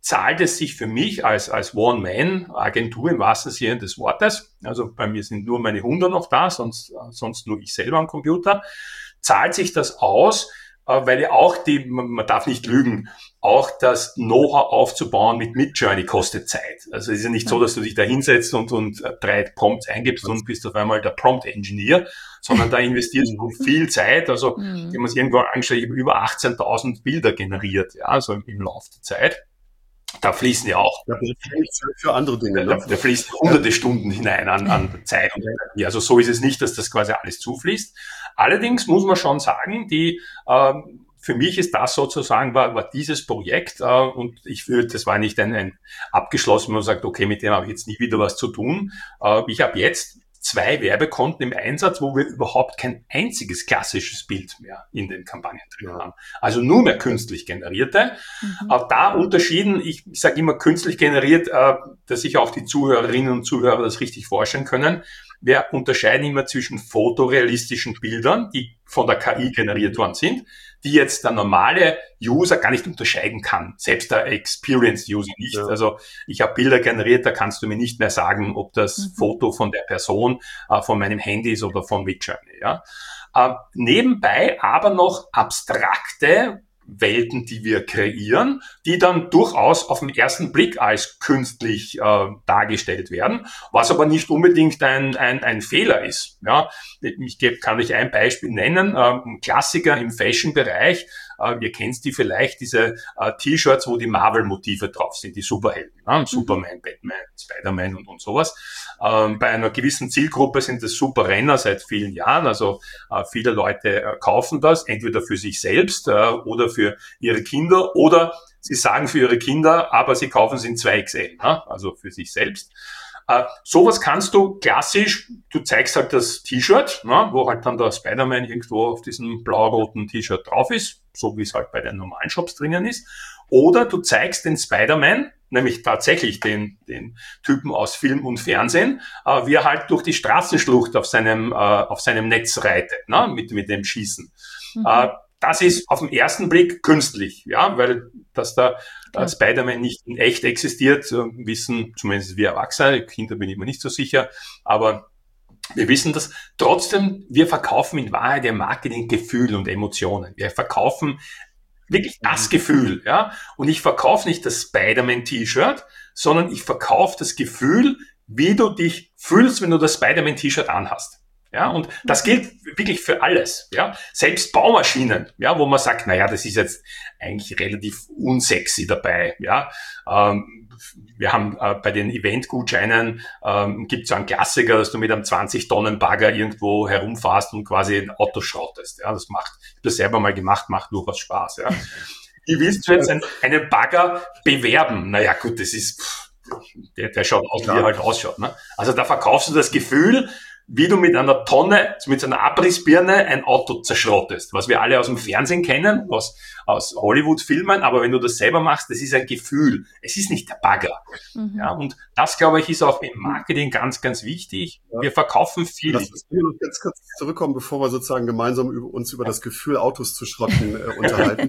zahlt es sich für mich als, als One-Man-Agentur im wahrsten Sinne des Wortes, also bei mir sind nur meine Hunde noch da, sonst, sonst nur ich selber am Computer, zahlt sich das aus, weil ja auch die, man darf nicht lügen, auch das Know-how aufzubauen mit Midjourney kostet Zeit. Also es ist ja nicht so, dass du dich da hinsetzt und, und drei Prompts eingibst und bist auf einmal der Prompt-Engineer, sondern da investierst du viel Zeit. Also Mhm. ich habe es irgendwo angestellt, ich habe über achtzehntausend Bilder generiert, ja, also im, im Laufe der Zeit. Da fließen ja auch. Da bin ich Zeit für andere Dinge. Da, Ne? da fließt hunderte Stunden hinein an, an Zeit und Energie. Also so ist es nicht, dass das quasi alles zufließt. Allerdings muss man schon sagen, die ähm, für mich ist das sozusagen, war, war dieses Projekt äh, und ich würde, das war nicht ein, ein abgeschlossen, man sagt, okay, mit dem habe ich jetzt nie wieder was zu tun. Äh, ich habe jetzt zwei Werbekonten im Einsatz, wo wir überhaupt kein einziges klassisches Bild mehr in den Kampagnen drin Ja. haben. Also nur mehr künstlich generierte. Mhm. Auch da unterschieden, ich sage immer künstlich generiert, äh, dass sich auch die Zuhörerinnen und Zuhörer das richtig vorstellen können. Wir unterscheiden immer zwischen fotorealistischen Bildern, die von der K I generiert worden sind, die jetzt der normale User gar nicht unterscheiden kann, selbst der Experienced User nicht. Ja. Also ich habe Bilder generiert, da kannst du mir nicht mehr sagen, ob das Mhm. Foto von der Person, äh, von meinem Handy ist oder von Midjourney. Ja. Äh, nebenbei aber noch abstrakte Welten, die wir kreieren, die dann durchaus auf den ersten Blick als künstlich äh, dargestellt werden, was aber nicht unbedingt ein, ein, ein Fehler ist. Ja, ich geb, kann euch ein Beispiel nennen, äh, ein Klassiker im Fashion-Bereich, äh, ihr kennt die vielleicht, diese äh, T-Shirts, wo die Marvel-Motive drauf sind, die Superhelden, ne? Mhm. Superman, Batman, Spider-Man und, und sowas. Ähm, bei einer gewissen Zielgruppe sind das super Renner seit vielen Jahren, also äh, viele Leute äh, kaufen das, entweder für sich selbst äh, oder für ihre Kinder oder sie sagen für ihre Kinder, aber sie kaufen es in zwei X L, ne? Also für sich selbst. Äh, sowas kannst du klassisch, du zeigst halt das T-Shirt, ne, wo halt dann der Spider-Man irgendwo auf diesem blau-roten T-Shirt drauf ist, so wie es halt bei den normalen Shops drinnen ist. Oder du zeigst den Spider-Man, nämlich tatsächlich den, den Typen aus Film und Fernsehen, äh, wie er halt durch die Straßenschlucht auf seinem, äh, auf seinem Netz reitet, ne, mit, mit dem Schießen. Mhm. Äh, das ist auf den ersten Blick künstlich, ja, weil dass der Klar. äh, Spider-Man nicht in echt existiert, äh, wissen zumindest wir Erwachsene, Kinder bin ich mir nicht so sicher, aber wir wissen das. Trotzdem, wir verkaufen in Wahrheit im Marketing Gefühl und Emotionen. Wir verkaufen wirklich das Gefühl, ja. Und ich verkaufe nicht das Spider-Man-T-Shirt, sondern ich verkaufe das Gefühl, wie du dich fühlst, wenn du das Spider-Man-T-Shirt anhast. Ja, und das gilt wirklich für alles, ja. Selbst Baumaschinen, ja, wo man sagt, naja, das ist jetzt eigentlich relativ unsexy dabei, ja. Ähm, wir haben äh, bei den Event-Gutscheinen ähm, gibt es so einen Klassiker, dass du mit einem zwanzig Tonnen Bagger irgendwo herumfährst und quasi ein Auto schrottest. Ja, das macht, ich habe das selber mal gemacht, macht durchaus Spaß, ja. Wie willst du jetzt einen, einen Bagger bewerben? Naja, gut, das ist, pff, der, der schaut aus, wie er halt ausschaut, ne? Also da verkaufst du das Gefühl, wie du mit einer Tonne, mit so einer Abrissbirne ein Auto zerschrottest, was wir alle aus dem Fernsehen kennen, aus, aus Hollywood-Filmen, aber wenn du das selber machst, das ist ein Gefühl. Es ist nicht der Bagger. Mhm. Ja, und das, glaube ich, ist auch im Marketing ganz, ganz wichtig. Wir verkaufen viel. Lass uns noch ganz kurz zurückkommen, bevor wir sozusagen gemeinsam über, uns über das Gefühl, Autos zu schrotten, äh, unterhalten.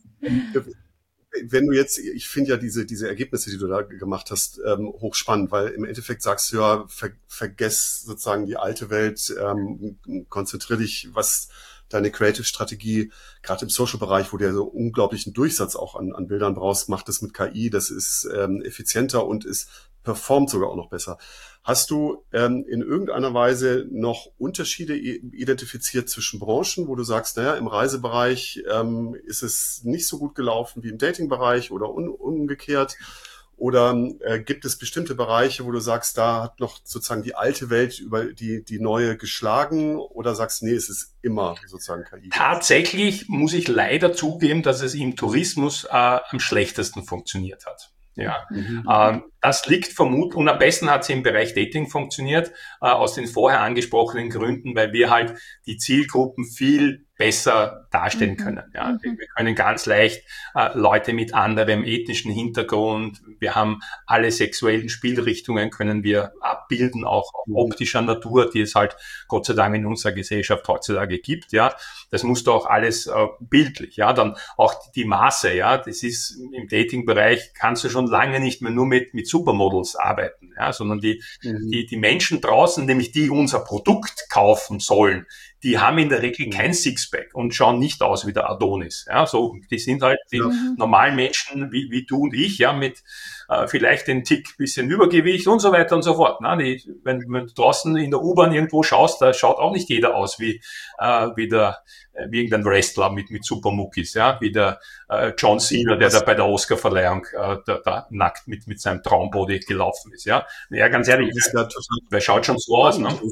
Wenn du jetzt, ich finde ja diese diese Ergebnisse, die du da gemacht hast, ähm, hochspannend, weil im Endeffekt sagst du ja, ver, vergess sozusagen die alte Welt, ähm, konzentrier dich, was deine Creative-Strategie, gerade im Social-Bereich, wo du ja so unglaublichen Durchsatz auch an, an Bildern brauchst, macht das mit K I, das ist ähm, effizienter und es performt sogar auch noch besser. Hast du ähm, in irgendeiner Weise noch Unterschiede identifiziert zwischen Branchen, wo du sagst, naja, im Reisebereich ähm, ist es nicht so gut gelaufen wie im Datingbereich oder un- umgekehrt? Oder äh, gibt es bestimmte Bereiche, wo du sagst, da hat noch sozusagen die alte Welt über die, die neue geschlagen? Oder sagst, nee, es ist immer sozusagen K I? Tatsächlich muss ich leider zugeben, dass es im Tourismus äh, am schlechtesten funktioniert hat. Ja, Mhm. ähm, das liegt vermutlich, und am besten hat es im Bereich Dating funktioniert, äh, aus den vorher angesprochenen Gründen, weil wir halt die Zielgruppen viel besser darstellen mhm. können. Ja. Mhm. Wir, wir können ganz leicht äh, Leute mit anderem ethnischen Hintergrund, wir haben alle sexuellen Spielrichtungen, können wir abbilden, auch mhm. optischer Natur, die es halt Gott sei Dank in unserer Gesellschaft heutzutage gibt. Ja. Das musst du auch alles äh, bildlich. Ja. Dann auch die, die Maße. Ja. Das ist im Dating-Bereich, kannst du schon lange nicht mehr nur mit, mit Supermodels arbeiten, ja, sondern die, mhm. die, die Menschen draußen, nämlich die unser Produkt kaufen sollen, die haben in der Regel kein Sixpack und schauen nicht aus wie der Adonis. Ja, so, die sind halt die mhm. normalen Menschen wie, wie du und ich, ja, mit äh, vielleicht ein Tick bisschen Übergewicht und so weiter und so fort. Ne? Die, wenn, wenn du draußen in der U-Bahn irgendwo schaust, da schaut auch nicht jeder aus wie, äh, wie der, äh, wie irgendein Wrestler mit, mit Supermuckis, ja, wie der äh, John Cena, der da bei der Oscarverleihung äh, da, da nackt mit, mit seinem Traumbody gelaufen ist, ja. Ja, ganz ehrlich, wer, wer schaut schon so aus, ne?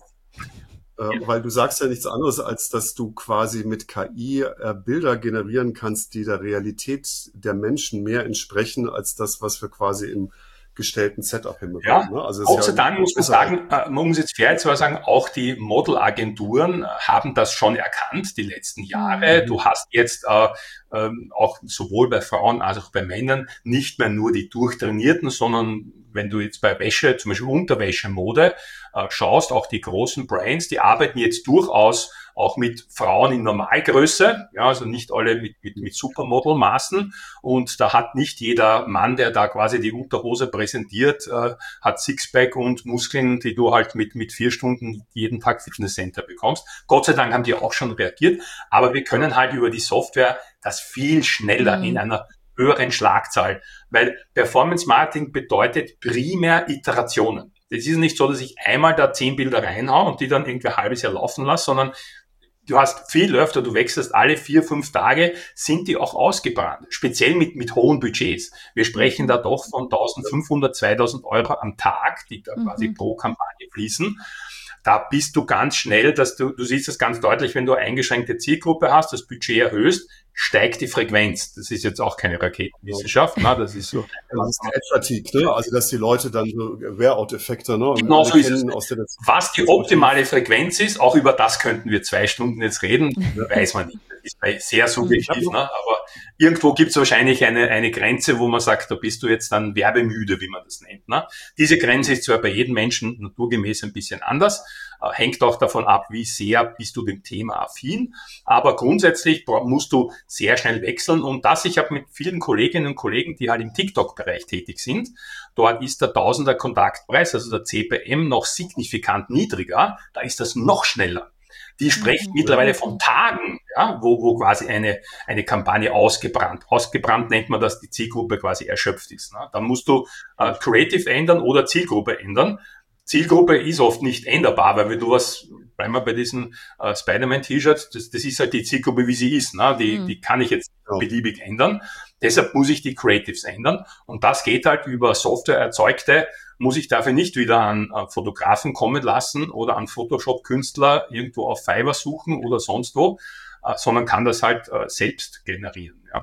Äh, weil du sagst ja nichts anderes, als dass du quasi mit K I äh, Bilder generieren kannst, die der Realität der Menschen mehr entsprechen, als das, was wir quasi im gestellten Setup hinbekommen. Ja, ne? Also Gott sei Dank muss man sagen, äh, man muss jetzt fair zwar sagen, auch die Modelagenturen haben das schon erkannt die letzten Jahre. Mhm. Du hast jetzt äh, äh, auch sowohl bei Frauen als auch bei Männern nicht mehr nur die Durchtrainierten, sondern wenn du jetzt bei Wäsche, zum Beispiel Unterwäschemode, äh, schaust, auch die großen Brands, die arbeiten jetzt durchaus auch mit Frauen in Normalgröße, ja, also nicht alle mit, mit, mit Supermodelmaßen. Und da hat nicht jeder Mann, der da quasi die Unterhose präsentiert, äh, hat Sixpack und Muskeln, die du halt mit, mit vier Stunden jeden Tag Fitnesscenter bekommst. Gott sei Dank haben die auch schon reagiert. Aber wir können halt über die Software das viel schneller mhm. in einer höheren Schlagzahl, weil Performance Marketing bedeutet primär Iterationen. Das ist nicht so, dass ich einmal da zehn Bilder reinhaue und die dann irgendwie ein halbes Jahr laufen lasse, sondern du hast viel öfter, du wechselst alle vier, fünf Tage, sind die auch ausgebrannt. Speziell mit, mit hohen Budgets. Wir sprechen da doch von eintausendfünfhundert, zweitausend Euro am Tag, die da mhm. quasi pro Kampagne fließen. Da bist du ganz schnell, dass du, du siehst das ganz deutlich, wenn du eine eingeschränkte Zielgruppe hast, das Budget erhöhst, steigt die Frequenz. Das ist jetzt auch keine Raketenwissenschaft, ne? Das ist so. Das ist der Ad-Fatigue, ne? Also, dass die Leute dann so Wear-out-Effekte, ne? Genau so ist es. Was die optimale Frequenz ist, auch über das könnten wir zwei Stunden jetzt reden, weiß man nicht. Das ist sehr subjektiv, ne? Aber irgendwo gibt es wahrscheinlich eine, eine Grenze, wo man sagt, da bist du jetzt dann werbemüde, wie man das nennt, ne? Diese Grenze ist zwar bei jedem Menschen naturgemäß ein bisschen anders, äh, hängt auch davon ab, wie sehr bist du dem Thema affin, aber grundsätzlich musst du sehr schnell wechseln und das, ich habe mit vielen Kolleginnen und Kollegen, die halt im TikTok-Bereich tätig sind, dort ist der Tausender Kontaktpreis, also der C P M, noch signifikant niedriger, da ist das noch schneller. Die sprechen mhm. mittlerweile von Tagen, ja, wo, wo quasi eine, eine Kampagne ausgebrannt. Ausgebrannt nennt man, dass die Zielgruppe quasi erschöpft ist. Ne? Dann musst du äh, Creative ändern oder Zielgruppe ändern. Zielgruppe ist oft nicht änderbar, weil wenn du was, bleiben wir bei diesen äh, Spider-Man-T-Shirts, das, das ist halt die Zielgruppe, wie sie ist. Ne? Die, mhm. die kann ich jetzt beliebig ändern. Deshalb muss ich die Creatives ändern. Und das geht halt über Software erzeugte, muss ich dafür nicht wieder an äh, Fotografen kommen lassen oder an Photoshop-Künstler irgendwo auf Fiverr suchen oder sonst wo, äh, sondern kann das halt äh, selbst generieren. Ja.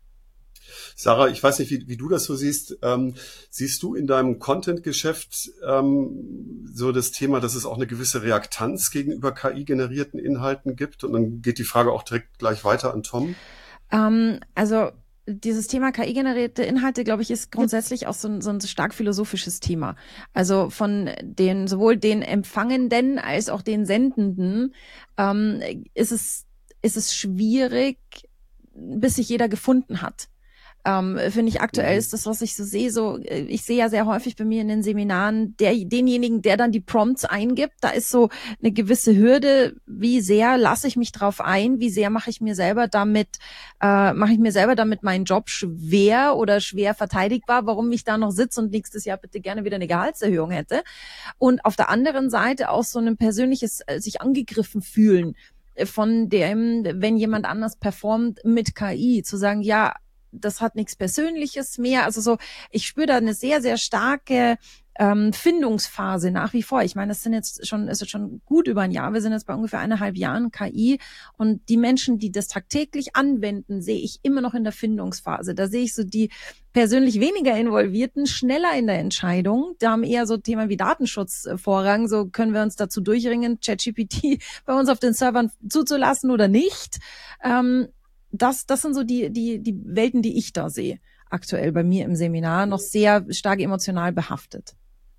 Sarah, ich weiß nicht, wie, wie du das so siehst. Ähm, siehst du in deinem Content-Geschäft ähm, so das Thema, dass es auch eine gewisse Reaktanz gegenüber K I-generierten Inhalten gibt? Und dann geht die Frage auch direkt gleich weiter an Tom. Ähm, also dieses Thema K I-generierte Inhalte, glaube ich, ist grundsätzlich auch so ein, so ein stark philosophisches Thema. Also von den sowohl den Empfangenden als auch den Sendenden ähm, ist es ist es schwierig, bis sich jeder gefunden hat. Ähm, finde ich aktuell ist das, was ich so sehe, so, ich sehe ja sehr häufig bei mir in den Seminaren, der, denjenigen, der dann die Prompts eingibt, da ist so eine gewisse Hürde, wie sehr lasse ich mich drauf ein, wie sehr mache ich mir selber damit, äh, mache ich mir selber damit meinen Job schwer oder schwer verteidigbar, warum ich da noch sitze und nächstes Jahr bitte gerne wieder eine Gehaltserhöhung hätte. Und auf der anderen Seite auch so ein persönliches, äh, sich angegriffen fühlen von dem, wenn jemand anders performt mit K I, zu sagen, ja, das hat nichts Persönliches mehr. Also so, ich spüre da eine sehr, sehr starke ähm, Findungsphase nach wie vor. Ich meine, das sind jetzt schon, ist jetzt schon gut über ein Jahr. Wir sind jetzt bei ungefähr eineinhalb Jahren K I und die Menschen, die das tagtäglich anwenden, sehe ich immer noch in der Findungsphase. Da sehe ich so die persönlich weniger Involvierten schneller in der Entscheidung. Da haben eher so Themen wie Datenschutz äh, Vorrang. So können wir uns dazu durchringen, ChatGPT bei uns auf den Servern zuzulassen oder nicht. Ähm, das, das sind so die, die, die Welten, die ich da sehe. Aktuell bei mir im Seminar noch sehr stark emotional behaftet.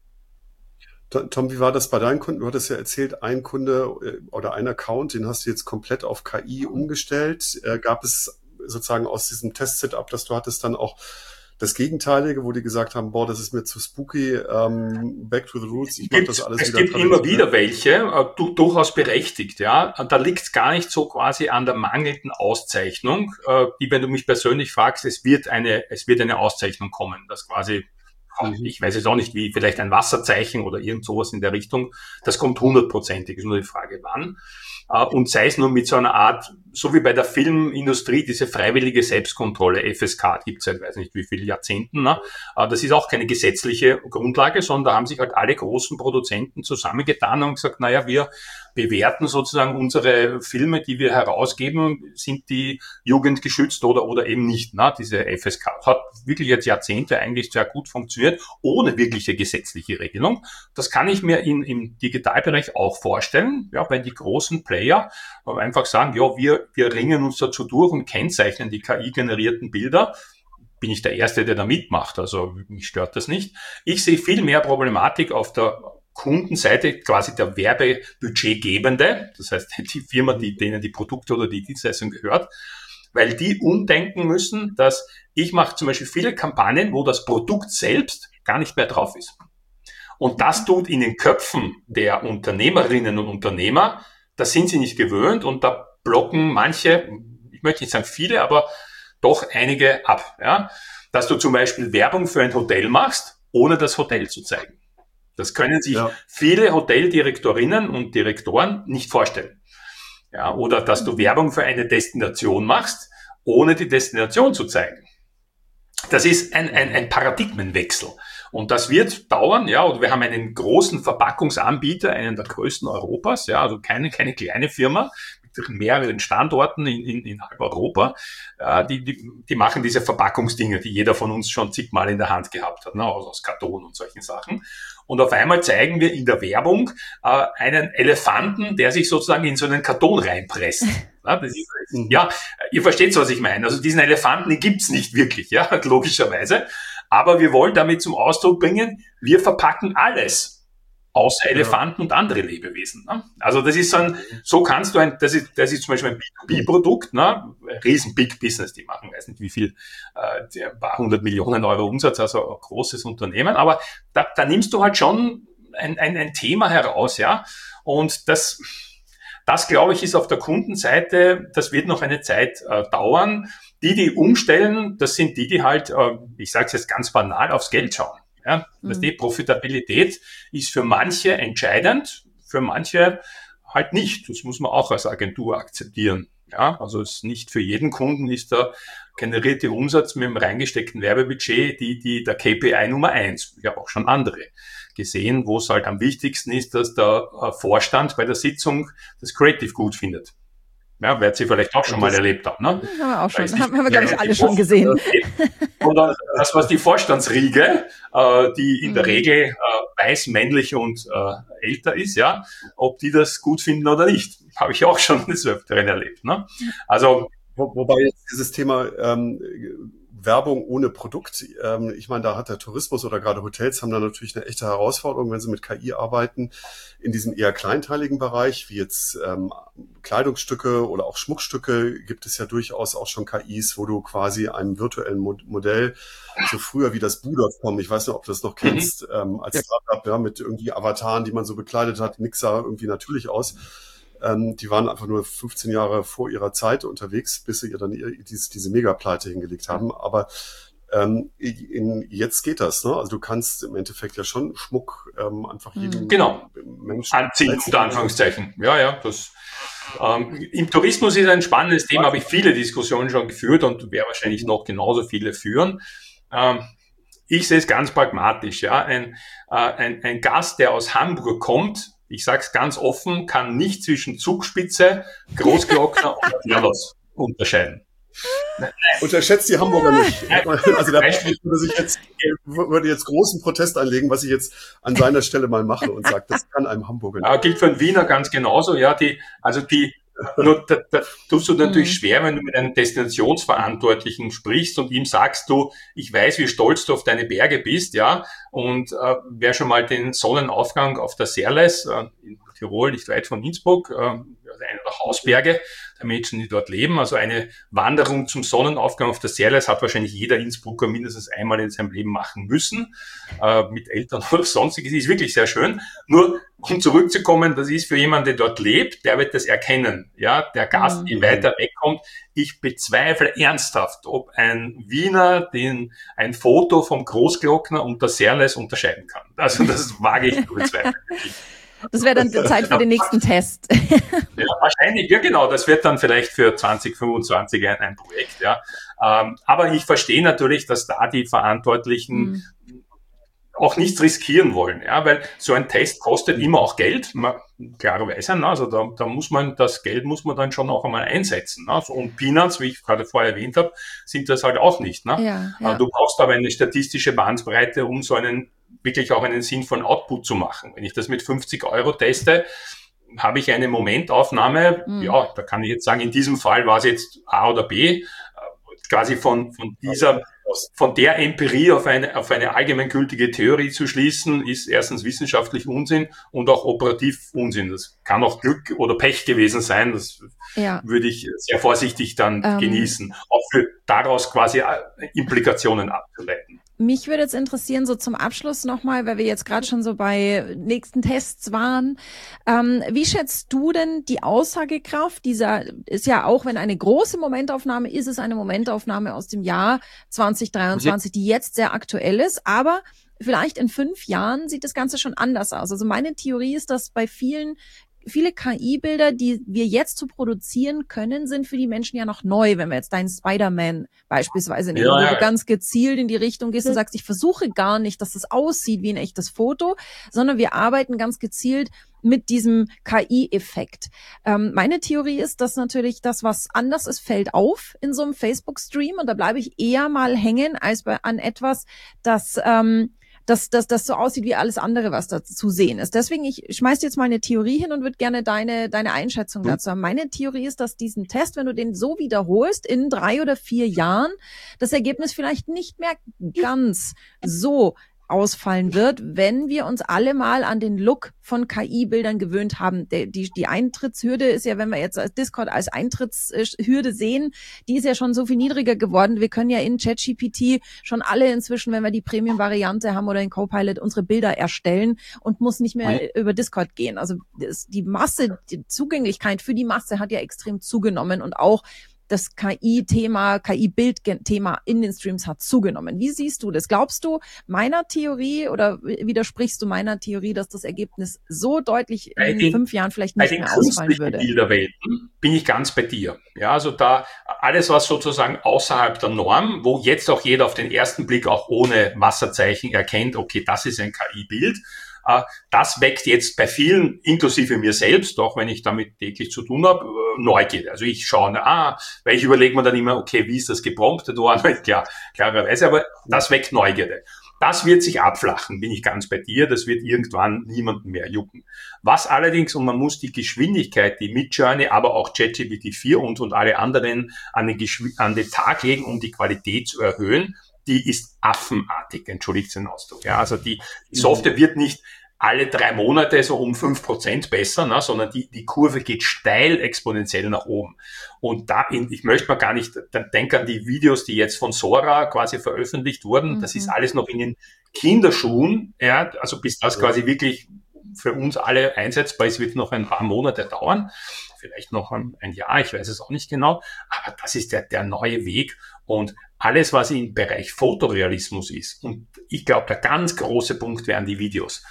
Tom, wie war das bei deinen Kunden? Du hattest ja erzählt, ein Kunde äh, oder ein Account, den hast du jetzt komplett auf K I umgestellt. Äh, gab es sozusagen aus diesem Test-Setup, das du hattest, dann auch das Gegenteilige, wo die gesagt haben, boah, das ist mir zu spooky, ähm, back to the roots, ich mache das alles es wieder. Es gibt immer wieder welche, äh, du, durchaus berechtigt, ja. Da liegt es gar nicht so quasi an der mangelnden Auszeichnung, äh, die, wenn du mich persönlich fragst, es wird eine, es wird eine Auszeichnung kommen, das quasi, ich weiß jetzt auch nicht wie, vielleicht ein Wasserzeichen oder irgend sowas in der Richtung, das kommt hundertprozentig, ist nur die Frage, wann. Und sei es nur mit so einer Art, so wie bei der Filmindustrie, diese freiwillige Selbstkontrolle, F S K, gibt es seit weiß nicht wie viele Jahrzehnten. Ne? Das ist auch keine gesetzliche Grundlage, sondern da haben sich halt alle großen Produzenten zusammengetan und gesagt, naja, wir bewerten sozusagen unsere Filme, die wir herausgeben, sind die jugendgeschützt oder oder eben nicht. Ne? Diese F S K hat wirklich jetzt Jahrzehnte eigentlich sehr gut funktioniert, ohne wirkliche gesetzliche Regelung. Das kann ich mir in, im Digitalbereich auch vorstellen, ja, wenn die großen Player einfach sagen, ja, wir, wir ringen uns dazu durch und kennzeichnen die K I-generierten Bilder. Bin ich der Erste, der da mitmacht, also mich stört das nicht. Ich sehe viel mehr Problematik auf der Kundenseite, quasi der Werbebudgetgebende, das heißt die Firma, die, denen die Produkte oder die Dienstleistung gehört, weil die umdenken müssen, dass ich mache zum Beispiel viele Kampagnen, wo das Produkt selbst gar nicht mehr drauf ist. Und das tut in den Köpfen der Unternehmerinnen und Unternehmer, das sind sie nicht gewöhnt und da blocken manche, ich möchte nicht sagen viele, aber doch einige ab. Ja? Dass du zum Beispiel Werbung für ein Hotel machst, ohne das Hotel zu zeigen. Das können sich ja. viele Hoteldirektorinnen und Direktoren nicht vorstellen. Ja, oder dass du Werbung für eine Destination machst, ohne die Destination zu zeigen. Das ist ein, ein, ein Paradigmenwechsel. Und das wird dauern, ja, und wir haben einen großen Verpackungsanbieter, einen der größten Europas, ja, also keine, keine kleine Firma, mit mehreren Standorten in, in, in halb Europa, äh, die, die, die machen diese Verpackungsdinge, die jeder von uns schon zigmal in der Hand gehabt hat, ne, aus, aus Karton und solchen Sachen. Und auf einmal zeigen wir in der Werbung äh, einen Elefanten, der sich sozusagen in so einen Karton reinpresst. Ja, das ist, ja, ihr versteht, was ich meine. Also diesen Elefanten, den gibt's nicht wirklich, ja, logischerweise. Aber wir wollen damit zum Ausdruck bringen, wir verpacken alles, außer Elefanten ja. und andere Lebewesen. Ne? Also das ist so ein, so kannst du ein, das ist, das ist zum Beispiel ein B zwei B-Produkt, ne? Riesen Big Business, die machen, weiß nicht wie viel, äh, ein paar hundert Millionen Euro Umsatz, also ein großes Unternehmen. Aber da, da nimmst du halt schon ein, ein, ein Thema heraus, ja. Und das, das glaube ich, ist auf der Kundenseite, das wird noch eine Zeit äh, dauern. Die, die umstellen, das sind die, die halt, äh, ich sage es jetzt ganz banal, aufs Geld schauen. Ja, mhm. Die Profitabilität ist für manche entscheidend, für manche halt nicht. Das muss man auch als Agentur akzeptieren. Ja, also es ist nicht für jeden Kunden ist der generierte Umsatz mit dem reingesteckten Werbebudget die, die der K P I Nummer eins. Ich habe auch schon andere gesehen, wo es halt am wichtigsten ist, dass der Vorstand bei der Sitzung das Creative gut findet. Ja, werdet ihr vielleicht auch schon mal erlebt haben, ne? Haben wir auch schon, haben, haben wir, glaube ich, alle schon gesehen. Oder das, was die Vorstandsriege, äh, die in der Regel äh, weiß, männlich und äh, älter ist, ja, ob die das gut finden oder nicht. Habe ich auch schon des Öfteren erlebt, ne? Also, Wo, wobei jetzt dieses Thema ähm, Werbung ohne Produkt, ähm, ich meine, da hat der Tourismus oder gerade Hotels haben da natürlich eine echte Herausforderung, wenn sie mit K I arbeiten. In diesem eher kleinteiligen Bereich, wie jetzt ähm, Kleidungsstücke oder auch Schmuckstücke, gibt es ja durchaus auch schon K Is, wo du quasi einem virtuellen Mod- Modell, so früher wie das Boo Punkt com, ich weiß nicht, ob du das noch kennst, mhm. ähm, als ja. Startup, ja, mit irgendwie Avataren, die man so bekleidet hat, nix sah irgendwie natürlich aus. Ähm, die waren einfach nur fünfzehn Jahre vor ihrer Zeit unterwegs, bis sie ihr dann ihr, diese, diese Megapleite hingelegt haben. Aber ähm, in, jetzt geht das, ne? Also du kannst im Endeffekt ja schon Schmuck ähm, einfach jedem genau. Menschen anziehen, unter Anführungszeichen. Ja, ja, das ähm, im Tourismus ist ein spannendes Thema, habe ich viele Diskussionen schon geführt und werde wahrscheinlich noch genauso viele führen. Ähm, ich sehe es ganz pragmatisch. Ja, ein, äh, ein, ein Gast, der aus Hamburg kommt, ich sage es ganz offen, kann nicht zwischen Zugspitze, Großglockner und Latierlos unterscheiden. Unterschätzt die Hamburger nicht. Also der Patrick würde sich jetzt, würde jetzt großen Protest einlegen, was ich jetzt an seiner Stelle mal mache und sagt, das kann einem Hamburger nicht. Ja, gilt für einen Wiener ganz genauso, ja, die, also die, nur, da, da tust du natürlich mhm. schwer, wenn du mit einem Destinationsverantwortlichen sprichst und ihm sagst du, ich weiß, wie stolz du auf deine Berge bist, ja, und äh, wer schon mal den Sonnenaufgang auf der Serles, äh, in Tirol, nicht weit von Innsbruck, äh, einer der Hausberge der Menschen, die dort leben, also eine Wanderung zum Sonnenaufgang auf der Serles hat wahrscheinlich jeder Innsbrucker mindestens einmal in seinem Leben machen müssen, äh, mit Eltern oder sonstiges, ist wirklich sehr schön. Nur, um zurückzukommen, das ist für jemanden, der dort lebt, der wird das erkennen. Ja, der Gast, mhm. der weiter wegkommt. Ich bezweifle ernsthaft, ob ein Wiener den ein Foto vom Großglockner und der Serles unterscheiden kann. Also das wage ich zu bezweifeln. Das wäre dann Zeit für den nächsten Test. Ja, wahrscheinlich, ja genau. Das wird dann vielleicht für zwanzig fünfundzwanzig ein, ein Projekt, ja. Ähm, aber ich verstehe natürlich, dass da die Verantwortlichen mhm. auch nichts riskieren wollen, ja, weil so ein Test kostet immer auch Geld, man, klarerweise, also da, da muss man, das Geld muss man dann schon auch einmal einsetzen, ne? Und Peanuts, wie ich gerade vorher erwähnt habe, sind das halt auch nicht, ne? Ja, ja. Du brauchst aber eine statistische Bandbreite, um so einen, wirklich auch einen sinnvollen Output zu machen. Wenn ich das mit fünfzig Euro teste, habe ich eine Momentaufnahme, mhm. ja, da kann ich jetzt sagen, in diesem Fall war es jetzt A oder B, quasi von, von dieser, von der Empirie auf eine, auf eine allgemeingültige Theorie zu schließen, ist erstens wissenschaftlich Unsinn und auch operativ Unsinn. Das kann auch Glück oder Pech gewesen sein. Das ja. würde ich sehr vorsichtig dann ähm. genießen, auch für daraus quasi Implikationen abzuleiten. Mich würde jetzt interessieren, so zum Abschluss nochmal, weil wir jetzt gerade schon so bei nächsten Tests waren. Ähm, wie schätzt du denn die Aussagekraft dieser, ist ja auch, wenn eine große Momentaufnahme ist, es eine Momentaufnahme aus dem Jahr zwanzig dreiundzwanzig, die jetzt sehr aktuell ist, aber vielleicht in fünf Jahren sieht das Ganze schon anders aus. Also meine Theorie ist, dass bei vielen Viele K I-Bilder, die wir jetzt zu produzieren können, sind für die Menschen ja noch neu. Wenn wir jetzt deinen Spider-Man beispielsweise nehmen, ja, ja. wo du ganz gezielt in die Richtung gehst und sagst, ich versuche gar nicht, dass es aussieht wie ein echtes Foto, sondern wir arbeiten ganz gezielt mit diesem K I-Effekt. Ähm, meine Theorie ist, dass natürlich das, was anders ist, fällt auf in so einem Facebook-Stream und da bleibe ich eher mal hängen als bei an etwas, das ähm, dass das das so aussieht wie alles andere, was da zu sehen ist. Deswegen, ich schmeiß dir jetzt mal eine Theorie hin und würde gerne deine deine Einschätzung dazu haben. Meine Theorie ist, dass diesen Test, wenn du den so wiederholst, in drei oder vier Jahren, das Ergebnis vielleicht nicht mehr ganz so ausfallen wird, wenn wir uns alle mal an den Look von K I-Bildern gewöhnt haben. Die, die, die Eintrittshürde ist ja, wenn wir jetzt Discord als Eintrittshürde sehen, die ist ja schon so viel niedriger geworden. Wir können ja in ChatGPT schon alle inzwischen, wenn wir die Premium-Variante haben oder in Copilot, unsere Bilder erstellen und muss nicht mehr ja. über Discord gehen. Also das, die Masse, die Zugänglichkeit für die Masse hat ja extrem zugenommen und auch das K I-Thema, K I-Bild-Thema in den Streams hat zugenommen. Wie siehst du das? Glaubst du meiner Theorie oder widersprichst du meiner Theorie, dass das Ergebnis so deutlich in den, fünf Jahren vielleicht nicht mehr ausfallen würde? Bei den Bilderwelten bin ich ganz bei dir. Ja, also da alles, was sozusagen außerhalb der Norm, wo jetzt auch jeder auf den ersten Blick auch ohne Wasserzeichen erkennt, okay, das ist ein K I-Bild. Das weckt jetzt bei vielen, inklusive mir selbst, auch wenn ich damit täglich zu tun habe, Neugierde. Also ich schaue, ah, weil ich überlege mir dann immer, okay, wie ist das gepromptet worden? Klar, klarerweise, aber das weckt Neugierde. Das wird sich abflachen, bin ich ganz bei dir. Das wird irgendwann niemanden mehr jucken. Was allerdings, und man muss die Geschwindigkeit, die Midjourney, aber auch ChatGPT vier und, und alle anderen an den, Geschw- an den Tag legen, um die Qualität zu erhöhen, die ist affenartig, entschuldigt den Ausdruck. Ja, also die, die Software wird nicht alle drei Monate so um fünf Prozent besser, ne, sondern die, die Kurve geht steil exponentiell nach oben. Und da, in, ich möchte mal gar nicht, dann denk an die Videos, die jetzt von Sora quasi veröffentlicht wurden. Mhm. Das ist alles noch in den Kinderschuhen, ja, also bis das quasi wirklich für uns alle einsetzbar ist, wird noch ein paar Monate dauern. Vielleicht noch ein, ein Jahr, ich weiß es auch nicht genau. Aber das ist der, der neue Weg. Und alles, was im Bereich Fotorealismus ist, und ich glaube, der ganz große Punkt wären die Videos.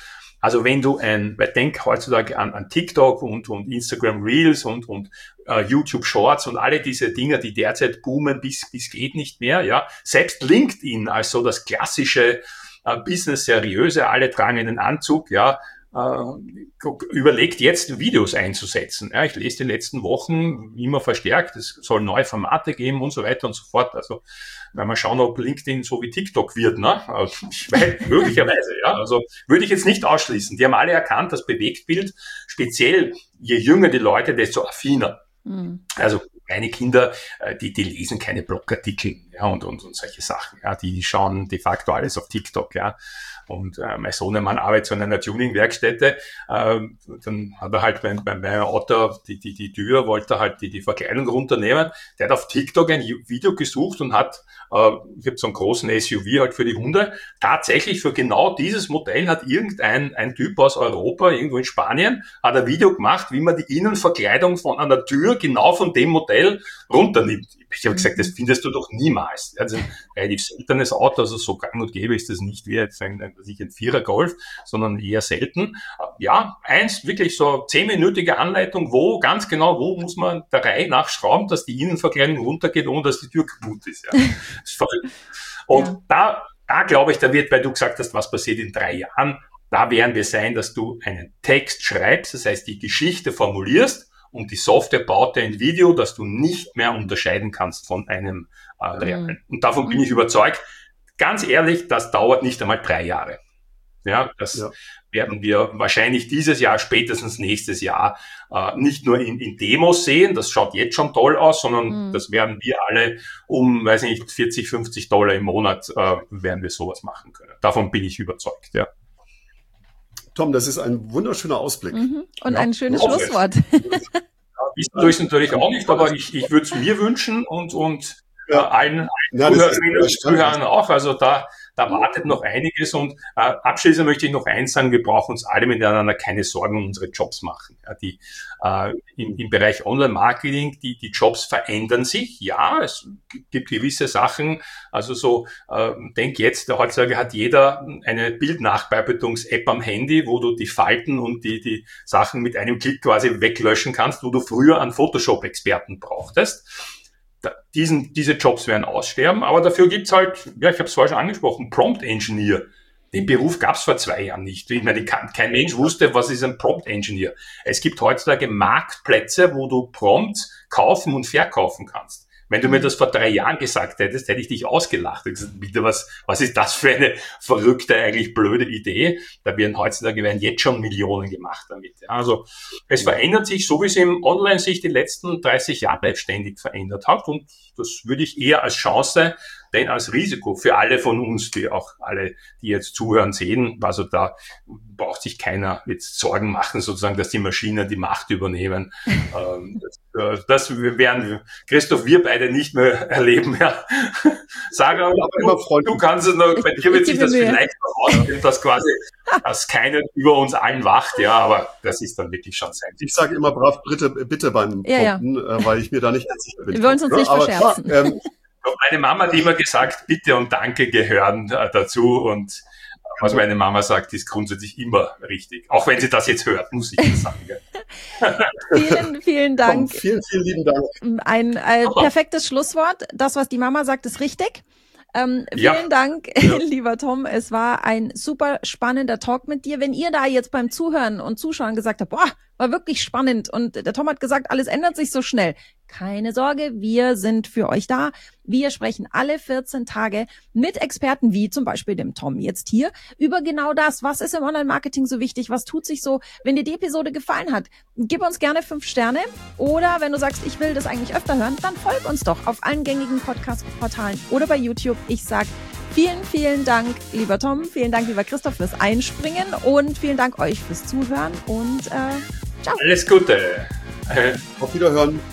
Also wenn du ein, weil denk heutzutage an, an TikTok und, und Instagram Reels und, und uh, YouTube Shorts und alle diese Dinge, die derzeit boomen, bis, bis geht nicht mehr, ja. Selbst LinkedIn als so das klassische uh, Business seriöse, alle tragen einen Anzug, ja, uh, überlegt jetzt Videos einzusetzen. Ja, ich lese die letzten Wochen immer verstärkt, es soll neue Formate geben und so weiter und so fort. Also wenn wir schauen, ob LinkedIn so wie TikTok wird, ne? Also, ich weiß, möglicherweise, ja. Also würde ich jetzt nicht ausschließen. Die haben alle erkannt, das Bewegtbild, speziell je jünger die Leute, desto affiner. Mhm. Also kleine Kinder, die, die lesen keine Blogartikel, ja, und, und, und solche Sachen, ja. Die schauen de facto alles auf TikTok, ja. Und äh, mein Sohnemann arbeitet so in einer Tuning-Werkstätte, äh, dann hat er halt bei, bei meinem Auto die, die, die Tür, wollte er halt die, die Verkleidung runternehmen. Der hat auf TikTok ein Video gesucht und hat, äh, ich habe so einen großen S U V halt für die Hunde, tatsächlich für genau dieses Modell hat irgendein ein Typ aus Europa, irgendwo in Spanien, hat ein Video gemacht, wie man die Innenverkleidung von einer Tür genau von dem Modell runternimmt. Ich habe gesagt, das findest du doch niemals. Also ein relativ seltenes Auto, also so gang und gäbe ist das nicht wie jetzt ein, ein, ein Vierer Golf, sondern eher selten. Ja, eins, wirklich so zehnminütige Anleitung, wo, ganz genau, wo muss man der Reihe nach schrauben, dass die Innenverkleidung runtergeht, ohne dass die Tür kaputt ist. Ja. Das ist verrückt. Und ja. da, da glaube ich, da wird, weil du gesagt hast, was passiert in drei Jahren, da werden wir sein, dass du einen Text schreibst, das heißt, die Geschichte formulierst, und die Software baut dir ein Video, das du nicht mehr unterscheiden kannst von einem äh, realen. Und davon bin ich überzeugt. Ganz ehrlich, das dauert nicht einmal drei Jahre. Ja, das ja. werden wir wahrscheinlich dieses Jahr, spätestens nächstes Jahr, äh, nicht nur in, in Demos sehen. Das schaut jetzt schon toll aus, sondern mhm. das werden wir alle um, weiß nicht, vierzig, fünfzig Dollar im Monat, äh, werden wir sowas machen können. Davon bin ich überzeugt, ja. Tom, das ist ein wunderschöner Ausblick. Mhm. Und ja. ein schönes Schlusswort. Ich tue es natürlich auch nicht, aber ich, ich würde es mir wünschen und, und ja. äh, allen, allen ja, Zuhörern auch. Also da, da wartet noch einiges. Und äh, abschließend möchte ich noch eins sagen, wir brauchen uns alle miteinander keine Sorgen um unsere Jobs machen. Ja, die äh, im, im Bereich Online-Marketing, die, die Jobs verändern sich. Ja, es gibt gewisse Sachen. Also so, äh, denk jetzt, heutzutage hat jeder eine Bildnachbearbeitungs-App am Handy, wo du die Falten und die, die Sachen mit einem Klick quasi weglöschen kannst, wo du früher einen Photoshop-Experten brauchtest. Diesen, diese Jobs werden aussterben, aber dafür gibt's halt, ja, ich habe es vorher schon angesprochen, Prompt Engineer. Den Beruf gab's vor zwei Jahren nicht. Ich meine, kein Mensch wusste, was ist ein Prompt Engineer. Es gibt heutzutage Marktplätze, wo du Prompts kaufen und verkaufen kannst. Wenn du mir das vor drei Jahren gesagt hättest, hätte ich dich ausgelacht. Ich gesagt, bitte, was, was ist das für eine verrückte, eigentlich blöde Idee? Da werden heutzutage werden jetzt schon Millionen gemacht damit. Also, es verändert sich, so wie es im Online sich die letzten dreißig Jahre ständig verändert hat. Und das würde ich eher als Chance, denn als Risiko für alle von uns, die auch alle, die jetzt zuhören, sehen. Also da braucht sich keiner jetzt Sorgen machen, sozusagen, dass die Maschinen die Macht übernehmen. ähm, das, das werden, Christoph, wir beide nicht mehr erleben. Ja. Sag aber, immer Freund, du kannst es noch, bei dir wird sich das vielleicht noch ausgehen, dass quasi, dass keiner über uns allen wacht, ja, aber das ist dann wirklich schon sein. Ich sage immer brav, bitte, bitte beim ja, Prompten, ja. weil ich mir da nicht sicher bin. Wir wollen uns nicht aber, verscherzen. Ähm, Meine Mama hat immer gesagt, Bitte und Danke gehören äh, dazu und was meine Mama sagt, ist grundsätzlich immer richtig. Auch wenn sie das jetzt hört, muss ich das sagen. vielen, vielen Dank. Tom, vielen, vielen lieben Dank. Ein, ein perfektes Schlusswort. Das, was die Mama sagt, ist richtig. Ähm, vielen ja. Dank, ja. lieber Tom. Es war ein super spannender Talk mit dir. Wenn ihr da jetzt beim Zuhören und Zuschauen gesagt habt, boah, war wirklich spannend und der Tom hat gesagt, alles ändert sich so schnell. Keine Sorge, wir sind für euch da. Wir sprechen alle vierzehn Tage mit Experten wie zum Beispiel dem Tom jetzt hier über genau das. Was ist im Online-Marketing so wichtig? Was tut sich so? Wenn dir die Episode gefallen hat, gib uns gerne fünf Sterne. Oder wenn du sagst, ich will das eigentlich öfter hören, dann folg uns doch auf allen gängigen Podcast-Portalen oder bei YouTube. Ich sag vielen, vielen Dank, lieber Tom. Vielen Dank, lieber Christoph, fürs Einspringen. Und vielen Dank euch fürs Zuhören. Und äh, ciao. Alles Gute. Auf Wiederhören.